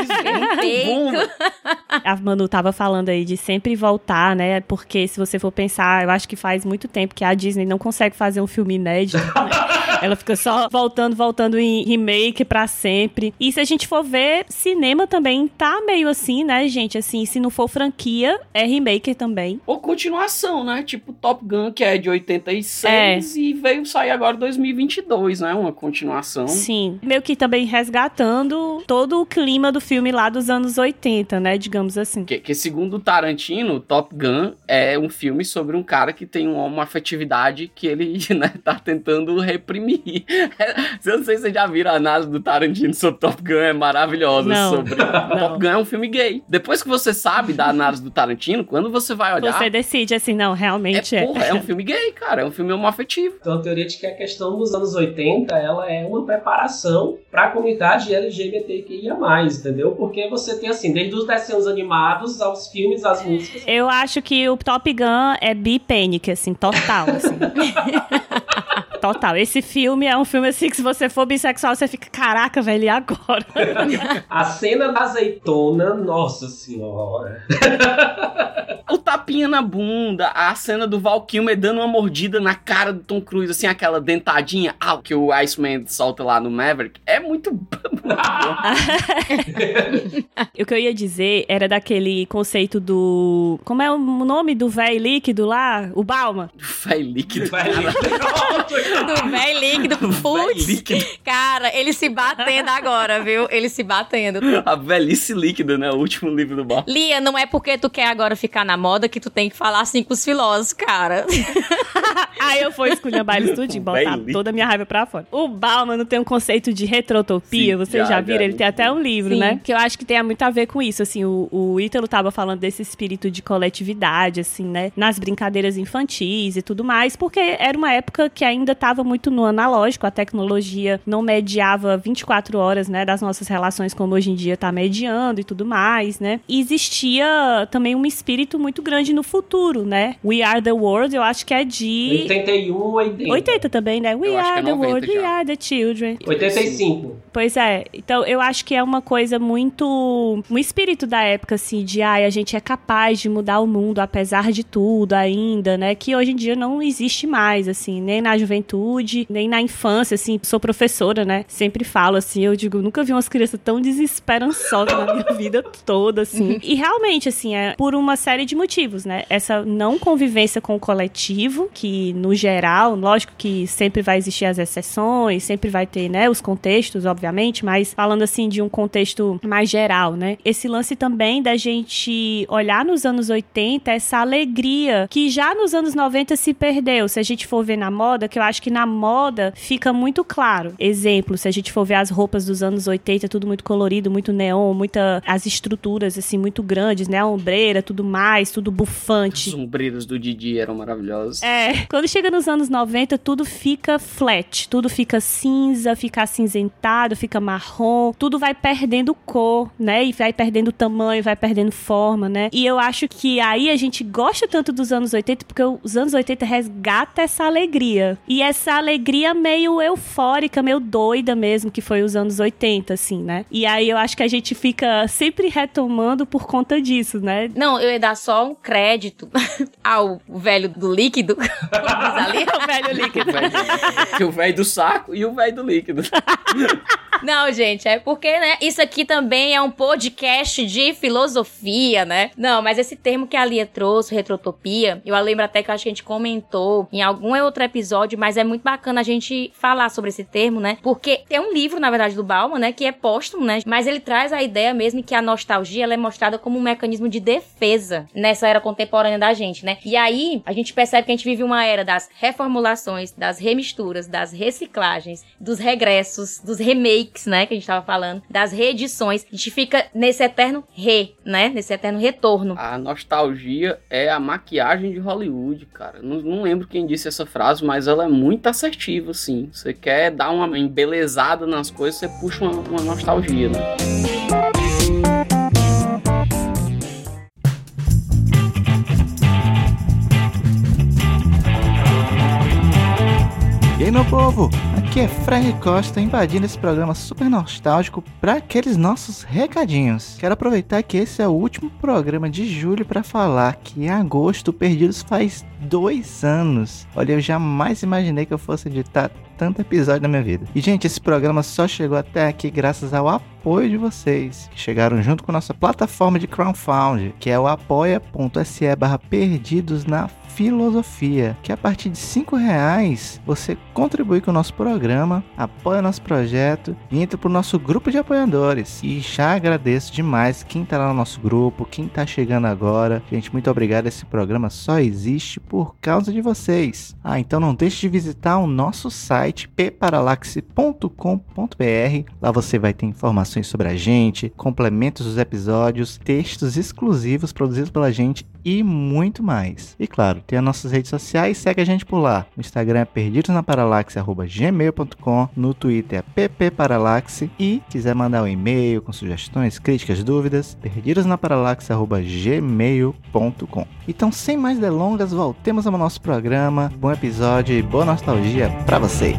Bom, A Manu tava falando aí de sempre voltar, né? Porque se você for pensar, eu acho que faz muito tempo que a Disney não consegue fazer um filme inédito, né? Ela fica só voltando em remake pra sempre. E se a gente for ver, cinema também tá meio assim, né, gente? Assim, se não for franquia, é remake também. Ou continuação, né? Tipo Top Gun, que é de 86 e veio sair agora em 2022, né? Uma continuação. Sim. Meio que também resgatando todo o clima do filme lá dos anos 80, né? Digamos assim. Que segundo o Tarantino, Top Gun é um filme sobre um cara que tem uma afetividade que ele, né, tá tentando reprimir. Eu não sei se vocês já viram a análise do Tarantino sobre Top Gun, é maravilhosa. Não. Top Gun é um filme gay. Depois que você sabe da análise do Tarantino, quando você vai olhar... Você decide assim, não, realmente é um filme gay, cara. É um filme homoafetivo. Então a teoria de que a questão dos anos 80, ela é uma preparação para a comunidade LGBTQIA+, entendeu? Porque você tem assim, desde os desenhos animados aos filmes, às músicas. Eu acho que o Top Gun é bi-panic, assim, total, assim. Total. Esse filme é um filme assim que se você for bissexual, você fica, caraca, velho, e agora? A cena da azeitona, nossa senhora. O tapinha na bunda, a cena do Val Kilmer dando uma mordida na cara do Tom Cruise, assim, aquela dentadinha que o Iceman solta lá no Maverick, é muito bom. O que eu ia dizer era daquele conceito do... Como é o nome do véi líquido lá? O Bauman? Do véi líquido. Do véi líquido. Putz. Cara, ele se batendo agora, viu? Ele se batendo. A velhice líquida, né? O último livro do Bauman. Lia, não é porque tu quer agora ficar na moda que tu tem que falar assim com os filósofos, cara. Aí eu fui esculhambar eles tudinho, botar toda a minha raiva pra fora. O Bauman tem um conceito de retrotopia, vocês já viram? Ele tem até um livro, Sim. né? Que eu acho que tem muito a ver com isso, assim, o Ítalo tava falando desse espírito de coletividade, assim, né? Nas brincadeiras infantis e tudo mais, porque era uma época que ainda tava muito no analógico, a tecnologia não mediava 24 horas, né, das nossas relações como hoje em dia tá mediando e tudo mais, né? E existia também um espírito muito grande no futuro, né? We Are The World, eu acho que é de... 81, 80. 80 também, né? We are the world, we are the children. 85. Pois é. Então, eu acho que é uma coisa muito... Um espírito da época, assim, de a gente é capaz de mudar o mundo, apesar de tudo ainda, né? Que hoje em dia não existe mais, assim, nem na juventude, nem na infância, assim. Sou professora, né? Sempre falo, assim, eu digo, nunca vi umas crianças tão desesperançosas na minha vida toda, assim. E realmente, assim, é por uma série de motivos, né? Essa não convivência com o coletivo, que no geral, lógico que sempre vai existir as exceções, sempre vai ter, né, os contextos, obviamente, especificamente, mas falando assim de um contexto mais geral, né? Esse lance também da gente olhar nos anos 80 essa alegria que já nos anos 90 se perdeu. Se a gente for ver na moda, que eu acho que na moda fica muito claro. Exemplo, se a gente for ver as roupas dos anos 80, tudo muito colorido, muito neon, as estruturas assim muito grandes, né? A ombreira, tudo mais, tudo bufante. Os ombreiros do Didi eram maravilhosos. Quando chega nos anos 90, tudo fica flat, tudo fica cinza, fica acinzentado, fica marrom, tudo vai perdendo cor, né? E vai perdendo tamanho, vai perdendo forma, né? E eu acho que aí a gente gosta tanto dos anos 80 porque os anos 80 resgata essa alegria. E essa alegria meio eufórica, meio doida mesmo, que foi os anos 80, assim, né? E aí eu acho que a gente fica sempre retomando por conta disso, né? Não, eu ia dar só um crédito ao velho do líquido. O velho líquido. O velho do saco e o velho do líquido. Não, gente, é porque, né, isso aqui também é um podcast de filosofia, né? Não, mas esse termo que a Lia trouxe, retrotopia, eu lembro até que eu acho que a gente comentou em algum outro episódio, mas é muito bacana a gente falar sobre esse termo, né? Porque tem um livro, na verdade, do Bauman, né, que é póstumo, né? Mas ele traz a ideia mesmo que a nostalgia, ela é mostrada como um mecanismo de defesa nessa era contemporânea da gente, né? E aí, a gente percebe que a gente vive uma era das reformulações, das remisturas, das reciclagens, dos regressos, dos remakes, né, que a gente tava falando, das reedições. A gente fica nesse eterno né? Nesse eterno retorno. A nostalgia é a maquiagem de Hollywood, cara. Não lembro quem disse essa frase, mas ela é muito assertiva, assim. Você quer dar uma embelezada nas coisas, você puxa uma nostalgia, né? E aí, meu povo, aqui é Fred Costa invadindo esse programa super nostálgico para aqueles nossos recadinhos. Quero aproveitar que esse é o último programa de julho para falar que em agosto Perdidos faz 2 anos. Olha, eu jamais imaginei que eu fosse editar tanto episódio na minha vida. E, gente, esse programa só chegou até aqui graças ao apoio de vocês, que chegaram junto com nossa plataforma de crowdfunding, que é o apoia.se/perdidos na filosofia, que a partir de R$5 você contribui com o nosso programa, apoia nosso projeto e entra pro nosso grupo de apoiadores. E já agradeço demais quem tá lá no nosso grupo, quem tá chegando agora. Gente, muito obrigado. Esse programa só existe por causa de vocês. Então não deixe de visitar o nosso site pparalaxe.com.br. Lá você vai ter informações sobre a gente, complementos dos episódios, textos exclusivos produzidos pela gente e muito mais. E claro, tem as nossas redes sociais, segue a gente por lá. No Instagram é perdidosnaparalaxe@gmail.com, no Twitter é ppparalaxe e quiser mandar um e-mail com sugestões, críticas, dúvidas, perdidosnaparalaxe@gmail.com. Então, sem mais delongas, voltemos ao nosso programa. Bom episódio e boa nostalgia pra vocês.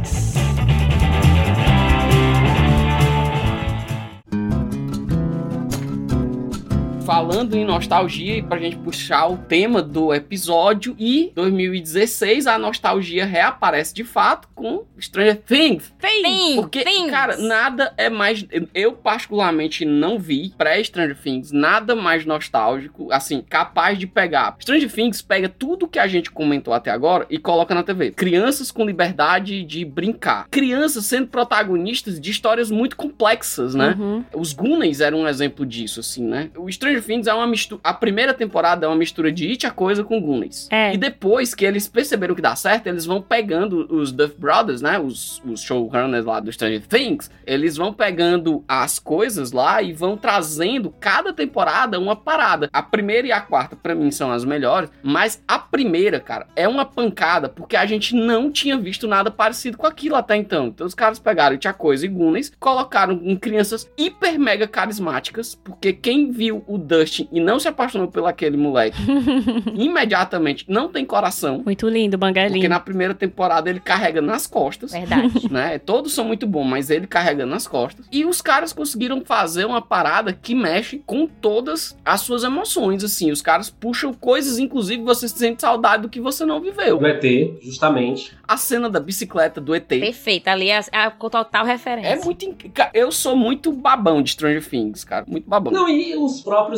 Falando em nostalgia, e pra gente puxar o tema do episódio, e 2016 a nostalgia reaparece de fato com Stranger Things. Porque, cara, nada é mais... Eu particularmente não vi, pré-Stranger Things, nada mais nostálgico, assim, capaz de pegar. Stranger Things pega tudo que a gente comentou até agora e coloca na TV. Crianças com liberdade de brincar. Crianças sendo protagonistas de histórias muito complexas, né? Uhum. Os Goonies eram um exemplo disso, assim, né? O Stranger Things é uma mistura... A primeira temporada é uma mistura de It, a Coisa com Goonies. E depois que eles perceberam que dá certo, eles vão pegando os Duff Brothers, né? Os showrunners lá do Stranger Things. Eles vão pegando as coisas lá e vão trazendo cada temporada uma parada. A primeira e a quarta, pra mim, são as melhores. Mas a primeira, cara, é uma pancada porque a gente não tinha visto nada parecido com aquilo até então. Então os caras pegaram It, a Coisa e Goonies, colocaram em crianças hiper mega carismáticas, porque quem viu o Dustin e não se apaixonou pelo aquele moleque imediatamente não tem coração. Muito lindo, Bangalinho. Porque na primeira temporada ele carrega nas costas. Verdade. Né? Todos são muito bons, mas ele carrega nas costas. E os caras conseguiram fazer uma parada que mexe com todas as suas emoções, assim. Os caras puxam coisas, inclusive você sente saudade do que você não viveu. Do ET, justamente. A cena da bicicleta do ET. Perfeito, ali é a total referência. É muito... Eu sou muito babão de Stranger Things, cara. Muito babão. Não, e os próprios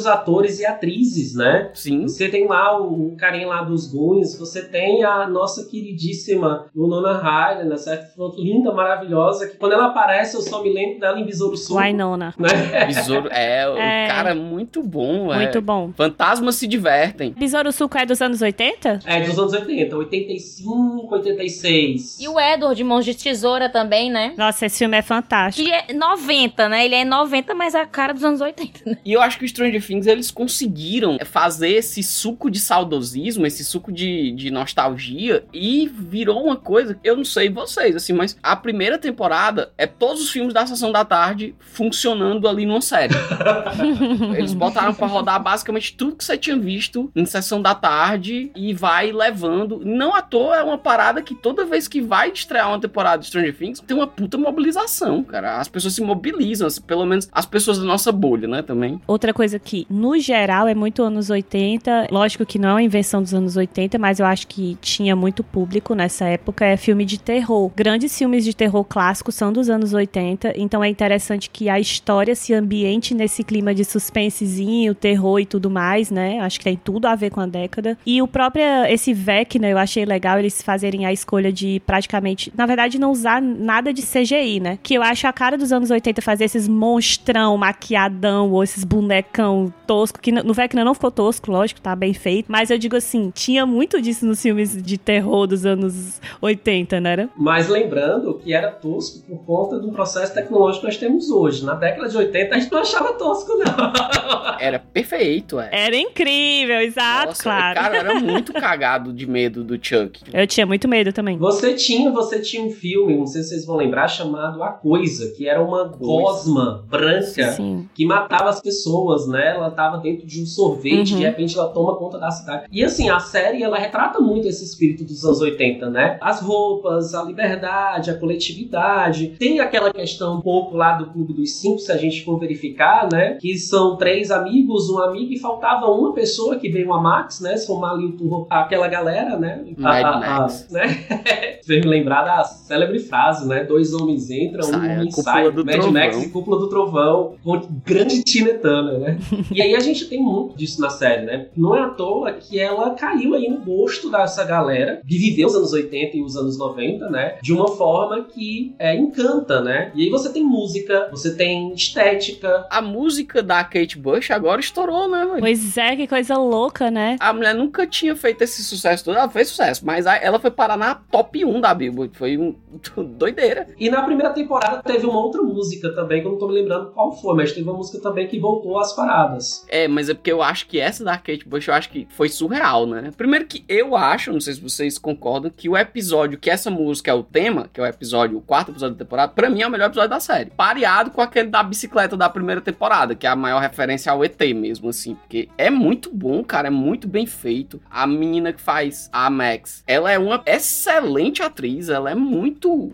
atores e atrizes, né? Sim. Você tem lá o carinha lá dos Goonies, você tem a nossa queridíssima Winona Ryder, né, certo? Linda, maravilhosa, que quando ela aparece eu só me lembro dela em Besouro Suco. Winona. Né? Besouro, o cara é muito bom. Muito bom. Fantasmas se divertem. Besouro Suco é dos anos 80? É, dos anos 80, 85, 86. E o Edward de Mãos de Tesoura também, né? Nossa, esse filme é fantástico. Ele é 90, né? Ele é 90, mas é a cara dos anos 80, né? E eu acho que o Stranger Things, eles conseguiram fazer esse suco de saudosismo, esse suco de nostalgia, e virou uma coisa, eu não sei vocês, assim, mas a primeira temporada é todos os filmes da Sessão da Tarde funcionando ali numa série. Eles botaram pra rodar basicamente tudo que você tinha visto em Sessão da Tarde e vai levando. Não à toa, é uma parada que toda vez que vai estrear uma temporada de Stranger Things, tem uma puta mobilização, cara. As pessoas se mobilizam, assim, pelo menos as pessoas da nossa bolha, né, também. Outra coisa que, no geral, é muito anos 80. Lógico que não é uma invenção dos anos 80, mas eu acho que tinha muito público nessa época. É filme de terror. Grandes filmes de terror clássicos são dos anos 80, então é interessante que a história se ambiente nesse clima de suspensezinho, terror e tudo mais, né? Acho que tem tudo a ver com a década. E o próprio, esse Vecna, eu achei legal eles fazerem a escolha de praticamente, na verdade, não usar nada de CGI, né? Que eu acho a cara dos anos 80 fazer esses monstrão, maquiadão, ou esses bonecão tosco, que no Vecna não ficou tosco, lógico, tá bem feito, mas eu digo assim, tinha muito disso nos filmes de terror dos anos 80, né? Mas lembrando que era tosco por conta do processo tecnológico que nós temos hoje. Na década de 80 a gente não achava tosco, não. Era perfeito, Era incrível, exato, Nossa, claro. Cara, era muito cagado de medo do Chuck. Eu tinha muito medo também. Você tinha um filme, não sei se vocês vão lembrar, chamado A Coisa, que era uma gosma branca que matava as pessoas, né? Ela tava dentro de um sorvete, de repente ela toma conta da cidade. E assim, a série, ela retrata muito esse espírito dos anos 80, né? As roupas, a liberdade, a coletividade. Tem aquela questão um pouco lá do Clube dos Cinco, se a gente for verificar, né? Que são 3 amigos, um amigo, e faltava uma pessoa que veio a Max, né? Se formar ali aquela galera, né? Max. Né? Você me lembrar da célebre frase, né? 2 homens entram, um homem sai. Mad Max e Cúpula do Trovão, com grande Tina Turner, né? E aí a gente tem muito disso na série, né? Não é à toa que ela caiu aí no gosto dessa galera que viveu os anos 80 e os anos 90, né? De uma forma que encanta, né? E aí você tem música, você tem estética. A música da Kate Bush agora estourou, né, velho? Pois é, que coisa louca, né? A mulher nunca tinha feito esse sucesso todo. Ela fez sucesso, mas ela foi parar na top 1 da Billboard. Foi doideira. E na primeira temporada teve uma outra música também, que eu não tô me lembrando qual foi, mas teve uma música também que voltou às paradas. Mas é porque eu acho que essa da Kate Bush, eu acho que foi surreal, né? Primeiro que eu acho, não sei se vocês concordam, que o episódio que essa música é o tema, que é o 4º episódio da temporada, pra mim é o melhor episódio da série. Pareado com aquele da bicicleta da primeira temporada, que é a maior referência ao ET mesmo, assim. Porque é muito bom, cara, é muito bem feito. A menina que faz a Max, ela é uma excelente atriz, ela é muito...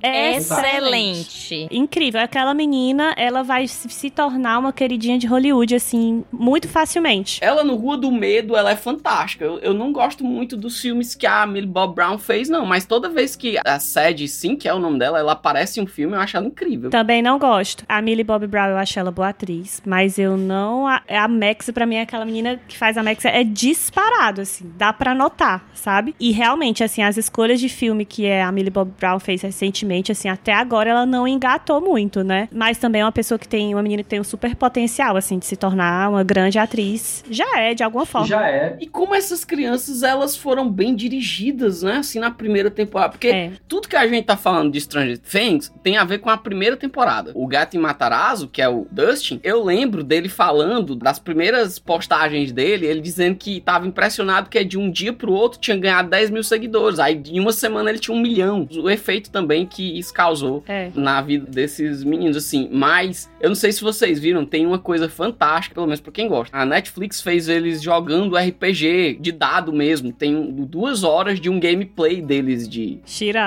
Excelente. Incrível. Aquela menina, ela vai se tornar uma queridinha de Hollywood, assim, muito facilmente. Ela no Rua do Medo, ela é fantástica. Eu não gosto muito dos filmes que a Millie Bob Brown fez, não. Mas toda vez que a Sadie Sink, que é o nome dela, ela aparece em um filme, eu acho ela incrível. Também não gosto. A Millie Bob Brown, eu acho ela boa atriz. Mas eu não... A Max, pra mim, é aquela menina que faz a Max, é disparado, assim. Dá pra notar, sabe? E realmente, assim, as escolhas de filme que a Millie Bob Brown fez recentemente, assim, até agora ela não engatou muito, né? Mas também é uma pessoa que tem... Uma menina que tem um super potencial, assim, de se tornar uma grande atriz. Já é, de alguma forma. Já é. E como essas crianças, elas foram bem dirigidas, né? Assim, na primeira temporada. Porque tudo que a gente tá falando de Stranger Things tem a ver com a primeira temporada. O Gato Matarazzo, que é o Dustin, eu lembro dele falando das primeiras postagens dele, ele dizendo que tava impressionado que de um dia pro outro tinha ganhado 10 mil seguidores. Aí, em uma semana, ele tinha 1 milhão. O efeito também que isso causou na vida desses meninos, assim. Mas, eu não sei se vocês viram, tem uma coisa fantástica, pelo menos pra quem gosta. A Netflix fez eles jogando RPG de dado mesmo. Tem 2 horas de um gameplay deles de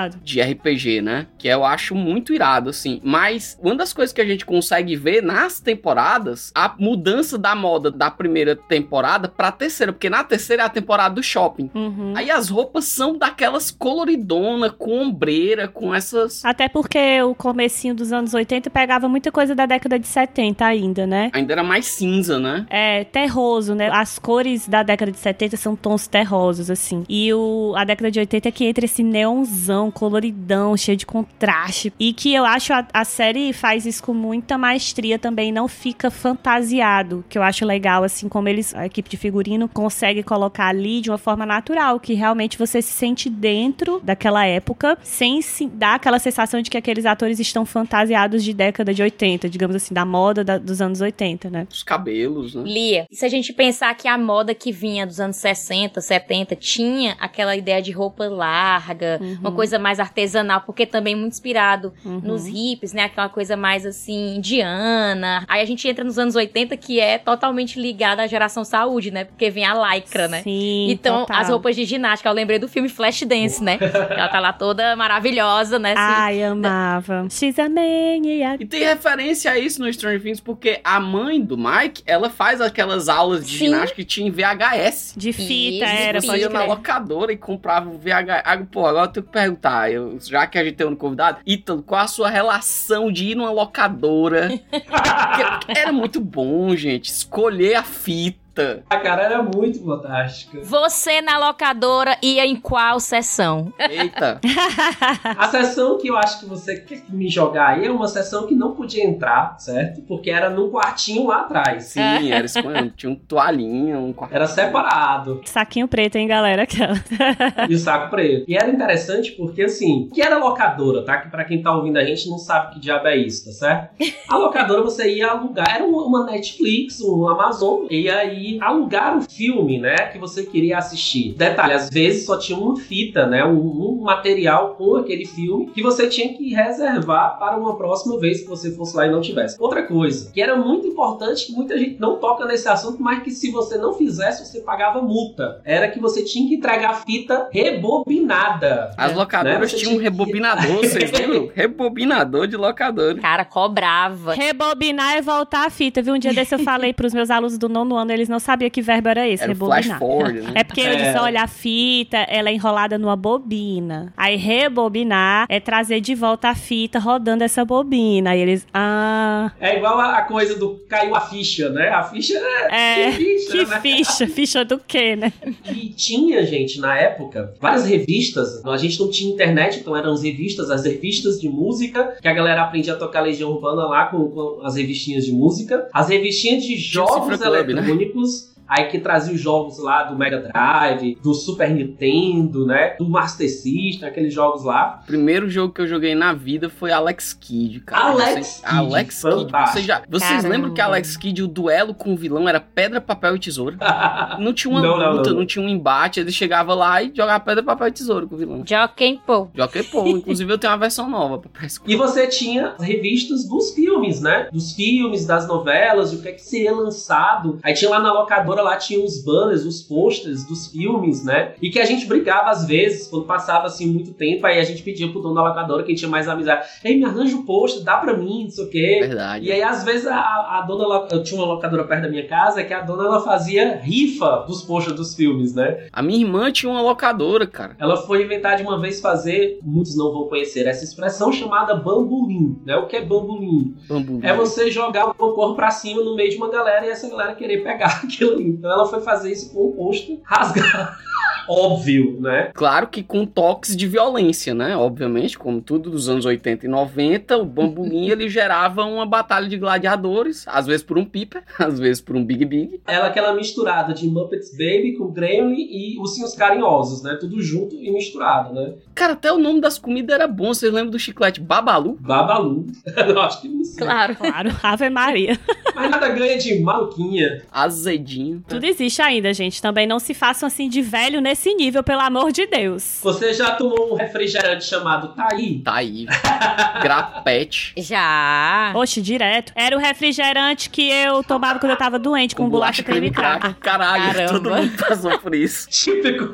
RPG, né? Que eu acho muito irado, assim. Mas uma das coisas que a gente consegue ver nas temporadas, a mudança da moda da primeira temporada pra terceira, porque na terceira é a temporada do shopping. Aí as roupas são daquelas coloridona, com ombreira, com essas... Até porque o comecinho dos anos 80 pegava muita coisa da década de 70 ainda, né? Ainda era mais cinza, né? né? É, terroso, né? As cores da década de 70 são tons terrosos, assim. E a década de 80 é que entra esse neonzão, coloridão, cheio de contraste. E que eu acho a série faz isso com muita maestria também, não fica fantasiado. Que eu acho legal, assim, como a equipe de figurino consegue colocar ali de uma forma natural, que realmente você se sente dentro daquela época, sem se dar aquela sensação de que aqueles atores estão fantasiados de década de 80, digamos assim, da moda dos anos 80, né? Os cabelos, né? Lia, e se a gente pensar que a moda que vinha dos anos 60, 70, tinha aquela ideia de roupa larga, uma coisa mais artesanal, porque também muito inspirado nos hippies, né? Aquela coisa mais, assim, indiana. Aí a gente entra nos anos 80, que é totalmente ligada à geração saúde, né? Porque vem a lycra, né? Sim, então, total. as roupas de ginástica, eu lembrei do filme Flashdance, né? Ela tá lá toda maravilhosa, né? Ai, amava. She's a maniac. E tem referência a isso no Stranger Things, porque a mãe do Mike, ela faz aquelas aulas de ginástica que tinha em VHS. De fita, Isso, era, Você pode ia na crer. locadora e comprava o VHS. Pô, agora eu tenho que perguntar, já que a gente tem um convidado, Ítalo, qual a sua relação de ir numa locadora? Porque era muito bom, gente, escolher a fita. A cara era muito fantástica. Você na locadora ia em qual sessão? Eita. A sessão que eu acho que você quer me jogar aí é uma sessão que não podia entrar, certo? Porque era num quartinho lá atrás. Sim, era escolhendo. Tinha um toalhinha, um quarto. Era separado. Saquinho preto, hein, galera? Aquela. E o saco preto. E era interessante porque, assim, que era locadora, tá? Que pra quem tá ouvindo a gente não sabe que diabo é isso, tá certo? A locadora você ia alugar, era uma Netflix, um Amazon, e aí alugar o filme, né, que você queria assistir. Detalhe, às vezes só tinha uma fita, né, um material com aquele filme que você tinha que reservar para uma próxima vez que você fosse lá e não tivesse. Outra coisa, que era muito importante, que muita gente não toca nesse assunto, mas que se você não fizesse, você pagava multa. Era que você tinha que entregar a fita rebobinada. As locadoras tinham um rebobinador, vocês lembram? Rebobinador de locadora. Cara, cobrava. Rebobinar é voltar a fita, viu? Um dia desse eu falei pros meus alunos do 9º ano, eles não sabiam que verbo era esse, Era rebobinar. flash forward, né? É porque eu disse, olha, a fita, ela é enrolada numa bobina. Aí rebobinar é trazer de volta a fita rodando essa bobina. Aí eles, É igual a coisa do caiu a ficha, né? A ficha É, que né? ficha? Ficha do quê, né? E tinha, gente, na época, várias revistas. A gente não tinha internet, então eram as revistas de música, que a galera aprendia a tocar Legião Urbana lá com as revistinhas de música. As revistinhas de jogos Cifra Club, eletrônicos, aí que trazia os jogos lá do Mega Drive, do Super Nintendo, né? Do Master System, aqueles jogos lá. O primeiro jogo que eu joguei na vida foi Alex Kidd, cara. Alex Kidd, fantástico. Vocês Caramba. lembram que Alex Kidd, o duelo com o vilão era pedra, papel e tesoura? Não tinha uma luta, não tinha um embate. Ele chegava lá e jogava pedra, papel e tesoura com o vilão. Jockey Pô. Jockey Pô. Inclusive eu tenho uma versão nova pra PS4. E você tinha as revistas dos filmes, né? Dos filmes, das novelas, o que é que seria lançado. Aí tinha lá na locadora, lá tinha os banners, os posters dos filmes, né? E que a gente brigava às vezes, quando passava assim muito tempo, aí a gente pedia pro dono da locadora, quem tinha mais amizade, ei, me arranja o pôster, dá pra mim, não sei o quê. Verdade. E aí às vezes a dona, eu tinha uma locadora perto da minha casa, que a dona ela fazia rifa dos posters dos filmes, né? A minha irmã tinha uma locadora, cara. Ela foi inventar de uma vez fazer, muitos não vão conhecer essa expressão chamada bambolim, né? O que é bambolim? Bambu. É você jogar o corpo pra cima no meio de uma galera e essa galera querer pegar aquilo ali. Então ela foi fazer isso com o posto rasgado. Óbvio, né? Claro que com toques de violência, né? Obviamente, como tudo dos anos 80 e 90, o Bambolim ele gerava uma batalha de gladiadores, às vezes por um Piper, às vezes por um Big Big. Ela aquela misturada de Muppets Baby com Gremlin e Ursinhos Carinhosos, né? Tudo junto e misturado, né? Cara, até o nome das comidas era bom. Vocês lembram do chiclete Babalu? Babalu. Eu acho que não sei. Claro. Claro, Ave Maria. Mas nada ganha de maluquinha. Azedinho. Tudo existe ainda, gente. Também não se façam assim de velho nesse nível, pelo amor de Deus. Você já tomou um refrigerante chamado Taí? Tá aí. Grapete. Já. Oxe, direto. Era o refrigerante que eu tomava quando eu tava doente, com bolacha creme cracker. Caralho, Caramba. todo mundo passou por isso. Típico.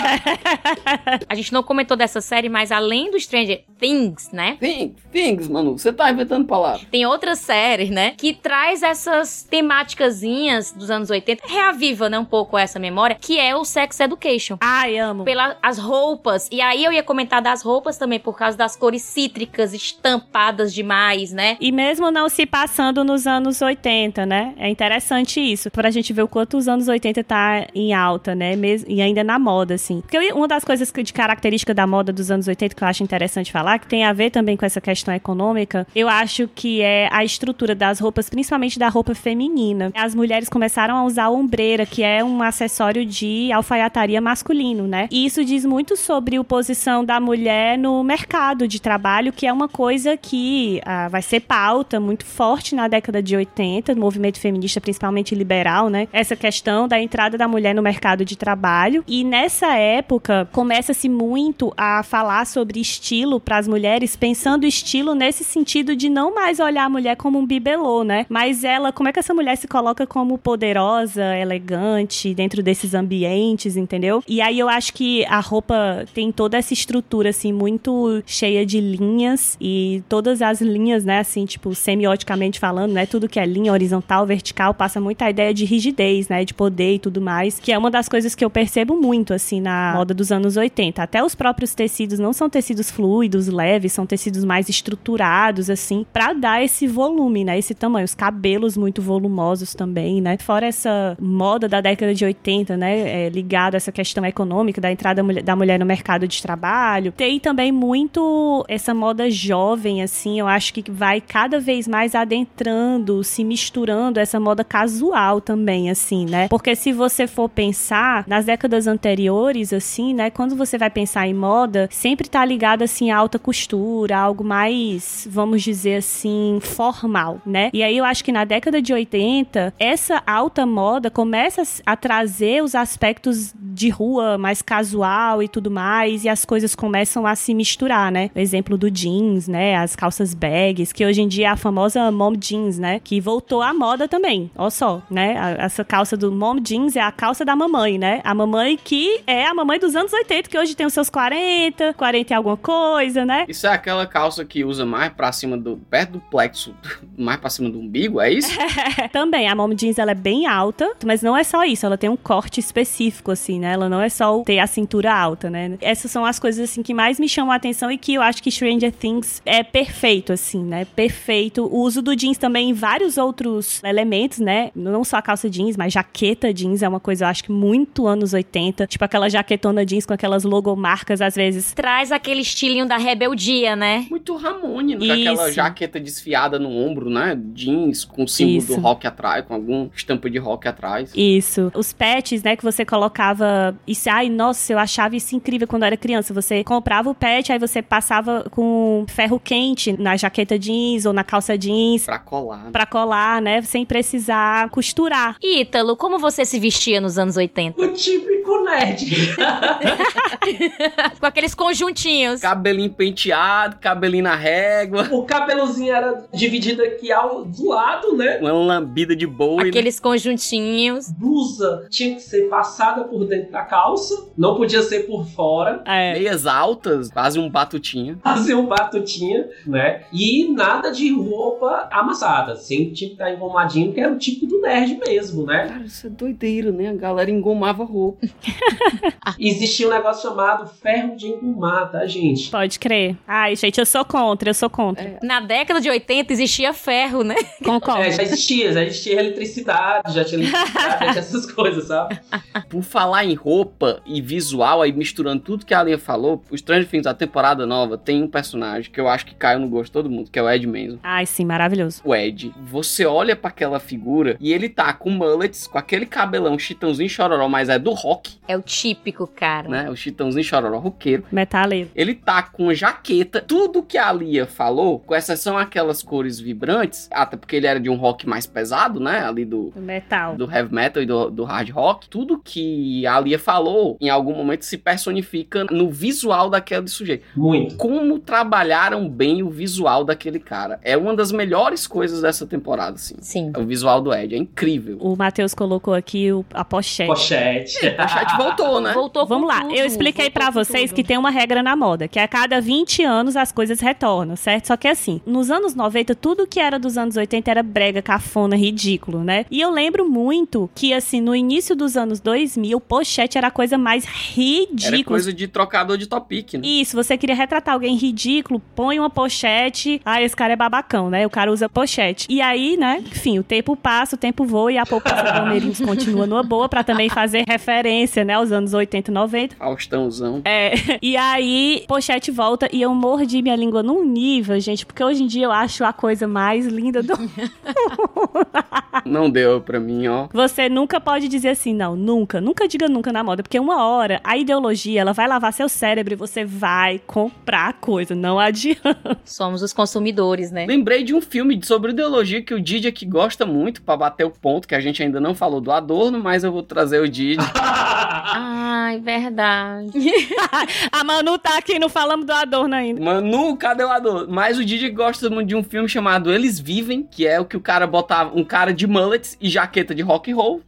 A gente não comentou dessa série, mas além do Stranger Things, né? Things, Manu. Você tá inventando palavras. Tem outra série, né? Que traz essas temáticazinhas dos anos 80, reaviva, né, um pouco essa memória, que é o Sex Education. Ai, amo. As roupas. E aí eu ia comentar das roupas também, por causa das cores cítricas, estampadas demais, né? E mesmo não se passando nos anos 80, né? É interessante isso, pra gente ver o quanto os anos 80 tá em alta, né? E ainda na moda, assim. Porque uma das coisas de característica da moda dos anos 80 que eu acho interessante falar, que tem a ver também com essa questão econômica, eu acho que é a estrutura das roupas, principalmente da roupa feminina. As mulheres começaram a usar a ombreira, que é um acessório de alfaiataria masculino, né? E isso diz muito sobre a posição da mulher no mercado de trabalho, que é uma coisa que vai ser pauta muito forte na década de 80, no movimento feminista, principalmente liberal, né? Essa questão da entrada da mulher no mercado de trabalho. E nessa época, começa-se muito a falar sobre estilo para as mulheres, pensando o estilo nesse sentido de não mais olhar a mulher como um bibelô, né? Mas ela, como é que essa mulher se coloca como poderosa, elegante, dentro desses ambientes, entendeu? E aí eu acho que a roupa tem toda essa estrutura, assim, muito cheia de linhas, e todas as linhas, né, assim, tipo, semioticamente falando, né, tudo que é linha horizontal, vertical, passa muito a ideia de rigidez, né, de poder e tudo mais, que é uma das coisas que eu percebo muito, assim, na moda dos anos 80. Até os próprios tecidos não são tecidos fluidos, leves, são tecidos mais estruturados, assim, pra dar esse volume, né, esse tamanho. Os cabelos muito volumosos também, né, fora essa moda da década de 80, né, ligada a essa questão econômica, da entrada da mulher no mercado de trabalho. Tem também muito essa moda jovem, assim, eu acho que vai cada vez mais adentrando, se misturando essa moda casual também, assim, né? Porque se você for pensar, nas décadas anteriores, assim, né, quando você vai pensar em moda, sempre tá ligado, assim, a alta costura, algo mais, vamos dizer assim, formal, né? E aí eu acho que na década de 80, essa alta moda começa a trazer os aspectos de rua mais casual e tudo mais, e as coisas começam a se misturar, né? O exemplo do jeans, né? As calças bags, que hoje em dia é a famosa mom jeans, né? Que voltou à moda também, ó só, né? Essa calça do mom jeans é a calça da mamãe, né? A mamãe que é a mamãe dos anos 80, que hoje tem os seus 40 e alguma coisa, né? Isso é aquela calça que usa mais pra cima perto do plexo, mais pra cima do umbigo, é isso? Também, a mom jeans, ela é bem alta, mas não é só isso, ela tem um corte específico, assim, né? Ela não é só ter a cintura alta, né? Essas são as coisas, assim, que mais me chamam a atenção e que eu acho que Stranger Things é perfeito, assim, né? Perfeito. O uso do jeans também em vários outros elementos, né? Não só a calça jeans, mas jaqueta jeans é uma coisa, eu acho que muito anos 80. Tipo aquela jaquetona jeans com aquelas logomarcas, às vezes. Traz aquele estilinho da rebeldia, né? Muito Ramone, né? Aquela jaqueta desfiada no ombro, né? Jeans com símbolo do rock atrás, com alguma estampa de rock atrás. Isso. Os patches, né? Que você colocava... Isso, ai, nossa, eu achava isso incrível quando eu era criança. Você comprava o patch, aí você passava com ferro quente na jaqueta jeans ou na calça jeans. Pra colar, né? Sem precisar costurar. Ítalo, como você se vestia nos anos 80? O típico nerd. Com aqueles conjuntinhos. Cabelinho penteado, cabelinho na régua. O cabelozinho era dividido aqui do lado, né? Uma lambida de boi. Aqueles conjuntinhos. Blusa tinha que ser passada por dentro da calça, não podia ser por fora. Meias altas, quase um batutinha. Fazer um batutinha, né? E nada de roupa amassada. Sempre tinha que estar engomadinho, que era o tipo do nerd mesmo, né? Cara, isso é doideira, né? A galera engomava roupa. Existia um negócio chamado ferro de engomar, tá, gente? Pode crer. Ai, gente, eu sou contra. Na década de 80 existia ferro, né? Concordo. Já existia eletricidade, já tinha essas coisas, sabe? Por falar em roupa e visual, aí misturando tudo que a Alinha falou, o Stranger Things, a temporada nova, tem um personagem que eu acho que caiu no gosto de todo mundo, que é o Ed Manson. Ai, sim, maravilhoso. O Ed, você olha pra aquela figura e ele tá com mullets, com aquele cabelão Chitãozinho Chororó, mas é do rock. É o típico, cara. Né? O Chitãozinho Chororó roqueiro. Metaleiro. Ele tá com jaqueta, tudo que a Lia falou, com exceção aquelas cores vibrantes, até porque ele era de um rock mais pesado, né? Ali do metal. Do heavy metal e do hard rock. Tudo que a Lia falou, em algum momento se personifica no visual daquele sujeito. Muito. Como trabalharam bem o visual daquele cara. É uma das melhores coisas dessa temporada, assim. Sim. O visual do Ed, é incrível. O Matheus colocou aqui a pochete. A pochete voltou, né? Voltou. Vamos lá, tudo, eu expliquei pra vocês que tem uma regra na moda, que a cada 20 anos as coisas retornam, certo? Só que assim, nos anos 90, tudo que era dos anos 80 era brega, cafona, ridículo, né? E eu lembro muito que, assim, no início dos anos 2000, pochete era a coisa mais ridícula. Era coisa de trocador de topic, né? Isso, você queria retratar alguém ridículo, põe uma pochete, esse cara é babacão, né? O cara usa pochete. E aí, né, enfim, o tempo passa, o tempo voa e a poupança Palmeirinhos continua numa boa pra também fazer referência, né, aos anos 80 e 90. Faustãozão. E aí, pochete volta e eu mordi minha língua num nível, gente, porque hoje em dia eu acho a coisa mais linda do mundo. Não deu pra mim, ó. Você nunca pode dizer assim, não, nunca diga nunca na moda, porque uma hora a ideologia, ela vai lavar seu cérebro e você vai comprar a coisa, não adianta. Somos os consumidores, né? Lembrei de um filme sobre ideologia que o Didi aqui gosta muito, pra bater o ponto, que a gente ainda não falou do Adorno, mas eu vou trazer o Didi. Ai, verdade. A Manu tá aqui, não falamos do Adorno ainda. Manu, cadê o Adorno? Mas o Didi gosta muito de um filme chamado Eles Vivem, que é o que o cara botava, um cara de mullets e jaqueta de rock and roll.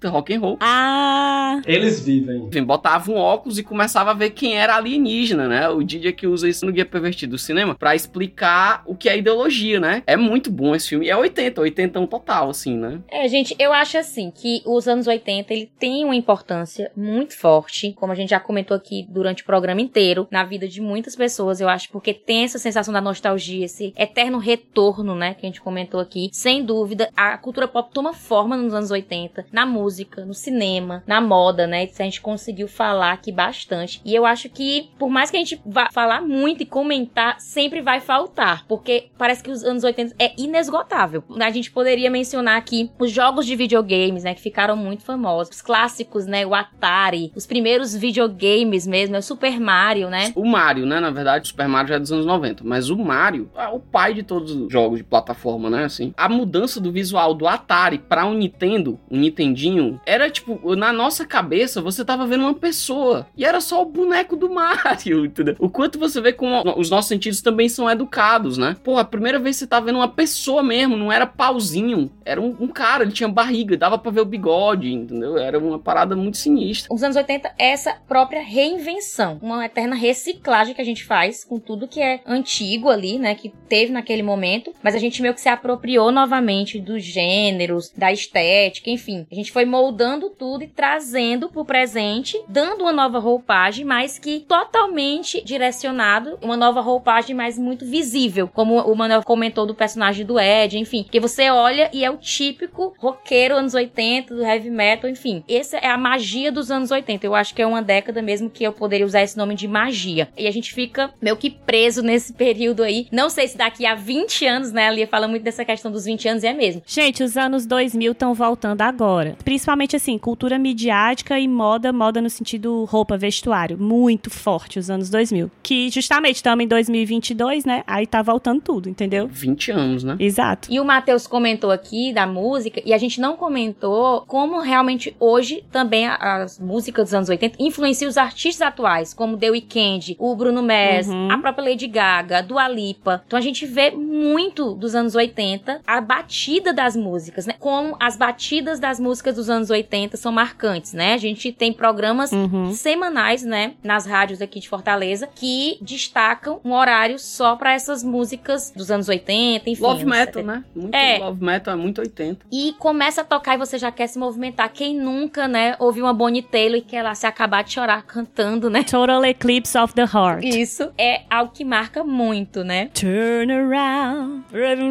Eles vivem. Enfim, botava um óculos e começava a ver quem era alienígena, né? O Didi que usa isso no Guia Pervertido do Cinema pra explicar o que é ideologia, né? É muito bom esse filme. É 80 total, assim, né? Gente, eu acho assim que os anos 80, ele tem uma importância muito forte, como a gente já comentou aqui durante o programa inteiro, na vida de muitas pessoas, eu acho, porque tem essa sensação da nostalgia, esse eterno retorno, né, que a gente comentou aqui. Sem dúvida, a cultura pop toma forma nos anos 80, na música, no cinema, na moda, né? Isso a gente conseguiu falar aqui bastante. E eu acho que, por mais que a gente vá falar muito e comentar, sempre vai faltar, porque parece que os anos 80 é inesgotável. A gente poderia mencionar aqui os jogos de videogames, né, que ficaram muito famosos. Os clássicos, né, o Atari, os primeiros videogames mesmo, o Super Mario, né? O Mario, né, na verdade, o Super Mario já é dos anos 90, mas o Mario é o pai de todos os jogos de plataforma, né, assim. A mudança do visual do Atari pra um Nintendo, um Nintendinho, era tipo, na nossa cabeça, você tava vendo uma pessoa, e era só o boneco do Mario, entendeu? O quanto você vê como os nossos sentidos também são educados, né? Pô, a primeira vez você tá vendo uma pessoa mesmo, não era pauzinho, era um cara, ele tinha barriga, dava pra ver o bigode, entendeu? Era uma parada muito sinistra. Os anos 80, essa própria reinvenção, uma eterna reciclagem que a gente faz com tudo que é antigo ali, né, que teve naquele momento, mas a gente meio que se apropriou novamente dos gêneros, da estética, enfim. A gente foi moldando tudo e trazendo pro presente, dando uma nova roupagem, mas que totalmente direcionado, uma nova roupagem, mas muito visível, como o Manuel comentou do personagem do Ed, enfim, que você olha e é o típico roqueiro anos 80, do heavy metal, enfim. Essa é a magia dos anos 80. Eu acho que é uma década mesmo que eu poderia usar esse nome de magia. E a gente fica meio que preso nesse período aí. Não sei se daqui a 20 anos, né, a Lia fala muito dessa questão dos 20 anos, e é mesmo. Gente, os anos 2000 estão voltando agora. Principalmente, assim, cultura midiática e moda no sentido roupa, vestuário. Muito forte os anos 2000. Que, justamente, estamos em 2022, né? Aí tá voltando tudo, entendeu? 20 anos, né? Exato. E o Matheus comentou aqui da música, e a gente não comentou como realmente hoje também as músicas dos anos 80 influenciam os artistas atuais, como The Weeknd, o Bruno Mars, a própria Lady Gaga, a Dua Lipa. Então a gente vê muito dos anos 80 a batida das músicas, né? Como as batidas das músicas dos anos 80 são marcantes, né? A gente tem programas semanais, né, nas rádios aqui de Fortaleza, que destacam um horário só pra essas músicas dos anos 80, enfim. Love Metal, né? Muito Love Metal é muito 80. E começa a tocar e você já quer se movimentar. Quem nunca, né, ouviu uma Bonnie Taylor e quer lá se acabar de chorar cantando, né? Total Eclipse of the Heart. Isso é algo que marca muito, né? Turn around.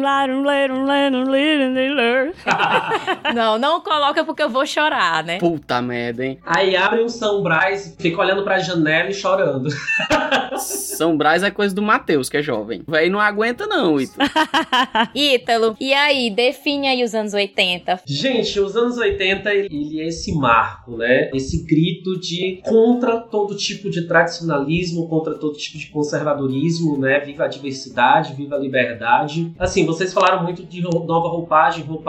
Não coloca porque eu vou chorar, né? Puta merda, hein? Aí abre um São Brás, fica olhando pra janela e chorando. São Brás é coisa do Matheus, que é jovem. Véi não aguenta não, Ítalo. Ítalo, e aí? Define aí os anos 80. Gente, os anos 80, ele é esse marco, né? Esse grito de contra todo tipo de tradicionalismo, contra todo tipo de conservadorismo, né? Viva a diversidade, viva a liberdade. Assim, vocês falaram muito de nova roupagem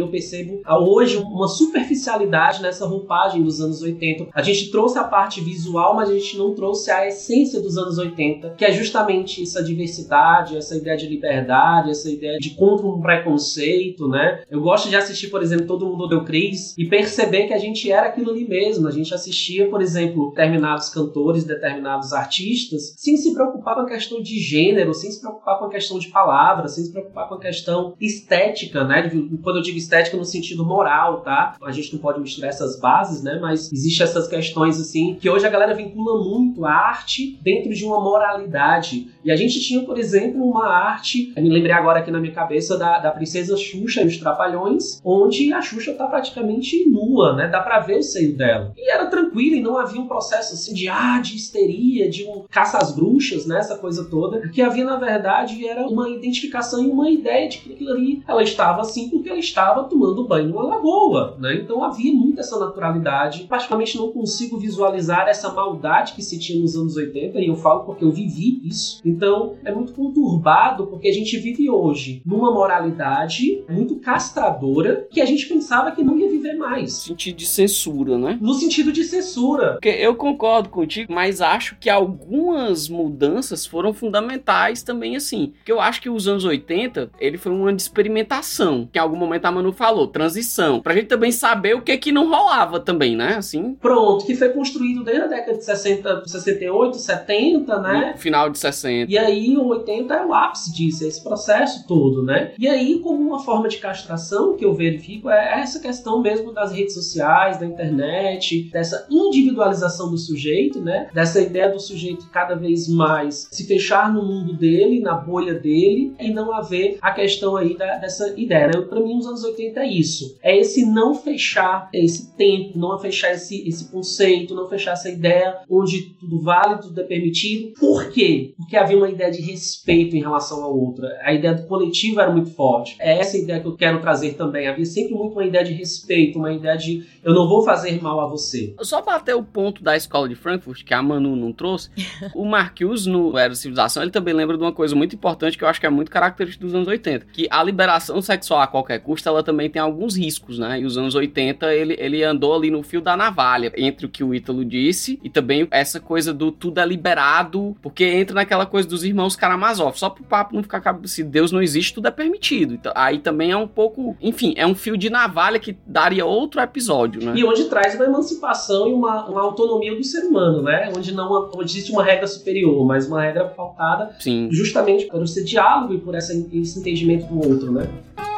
eu percebo hoje uma superficialidade nessa roupagem dos anos 80. A gente trouxe a parte visual, mas a gente não trouxe a essência dos anos 80, que é justamente essa diversidade, essa ideia de liberdade, essa ideia de contra um preconceito, né? Eu gosto de assistir, por exemplo, Todo Mundo Odeia o Chris e perceber que a gente era aquilo ali mesmo. A gente assistia, por exemplo, determinados cantores, determinados artistas, sem se preocupar com a questão de gênero, sem se preocupar com a questão de palavras, sem se preocupar com a questão estética, né? Quando eu digo estética no sentido moral, tá? A gente não pode misturar essas bases, né? Mas existem essas questões, assim, que hoje a galera vincula muito a arte dentro de uma moralidade. E a gente tinha, por exemplo, uma arte, eu me lembrei agora aqui na minha cabeça da Princesa Xuxa e os Trapalhões, onde a Xuxa tá praticamente nua, né? Dá pra ver o seio dela. E era tranquilo, e não havia um processo assim de histeria, de um caça às bruxas, né? Essa coisa toda. O que havia, na verdade, era uma identificação e uma ideia de que aquilo ali, ela estava assim porque ela estava tomando banho numa lagoa, né? Então havia muito essa naturalidade. Particularmente não consigo visualizar essa maldade que se tinha nos anos 80, e eu falo porque eu vivi isso. Então é muito conturbado, porque a gente vive hoje numa moralidade muito castradora que a gente pensava que não ia viver mais. No sentido de censura, né? No sentido de censura. Porque eu concordo contigo, mas acho que algumas mudanças foram fundamentais também, assim. Porque eu acho que os anos 80, ele foi um ano de experimentação. Que em algum momento a Manu falou, transição. Pra gente também saber o que não rolava também, né? Assim. Pronto, que foi construído desde a década de 60, 68, 70, né? No final de 60. E aí o 80 é o ápice disso, é esse processo todo, né? E aí, como uma forma de castração que eu verifico, é essa questão mesmo das redes sociais, da internet, dessa individualização do sujeito, né? Dessa ideia do sujeito cada vez mais se fechar no mundo dele, na bolha dele, e não haver a questão aí dessa ideia, né? Pra mim, os anos 80 é isso. É esse não fechar esse tempo, não fechar esse conceito, não fechar essa ideia onde tudo vale, tudo é permitido. Por quê? Porque havia uma ideia de respeito em relação à outra. A ideia do coletivo era muito forte. É essa ideia que eu quero trazer também. Havia sempre muito uma ideia de respeito, uma ideia de eu não vou fazer mal a você. Só bater o ponto da escola de Frankfurt, que a Manu não trouxe, o Marcuse, no Era Civilização, ele também lembra de uma coisa muito importante que eu acho que é muito característica dos anos 80, que a liberação sexual a qualquer custo, ela também tem alguns riscos, né? E os anos 80, ele andou ali no fio da navalha, entre o que o Ítalo disse e também essa coisa do tudo é liberado, porque entra naquela coisa dos irmãos Karamazov, só pro papo não ficar, se Deus não existe, tudo é permitido. Então, aí também é um pouco, enfim, é um fio de navalha que daria outro episódio, né? E onde traz uma emancipação e uma autonomia do ser humano, né? Onde não existe uma regra superior, mas uma regra pautada justamente por esse diálogo e por esse entendimento do outro, né?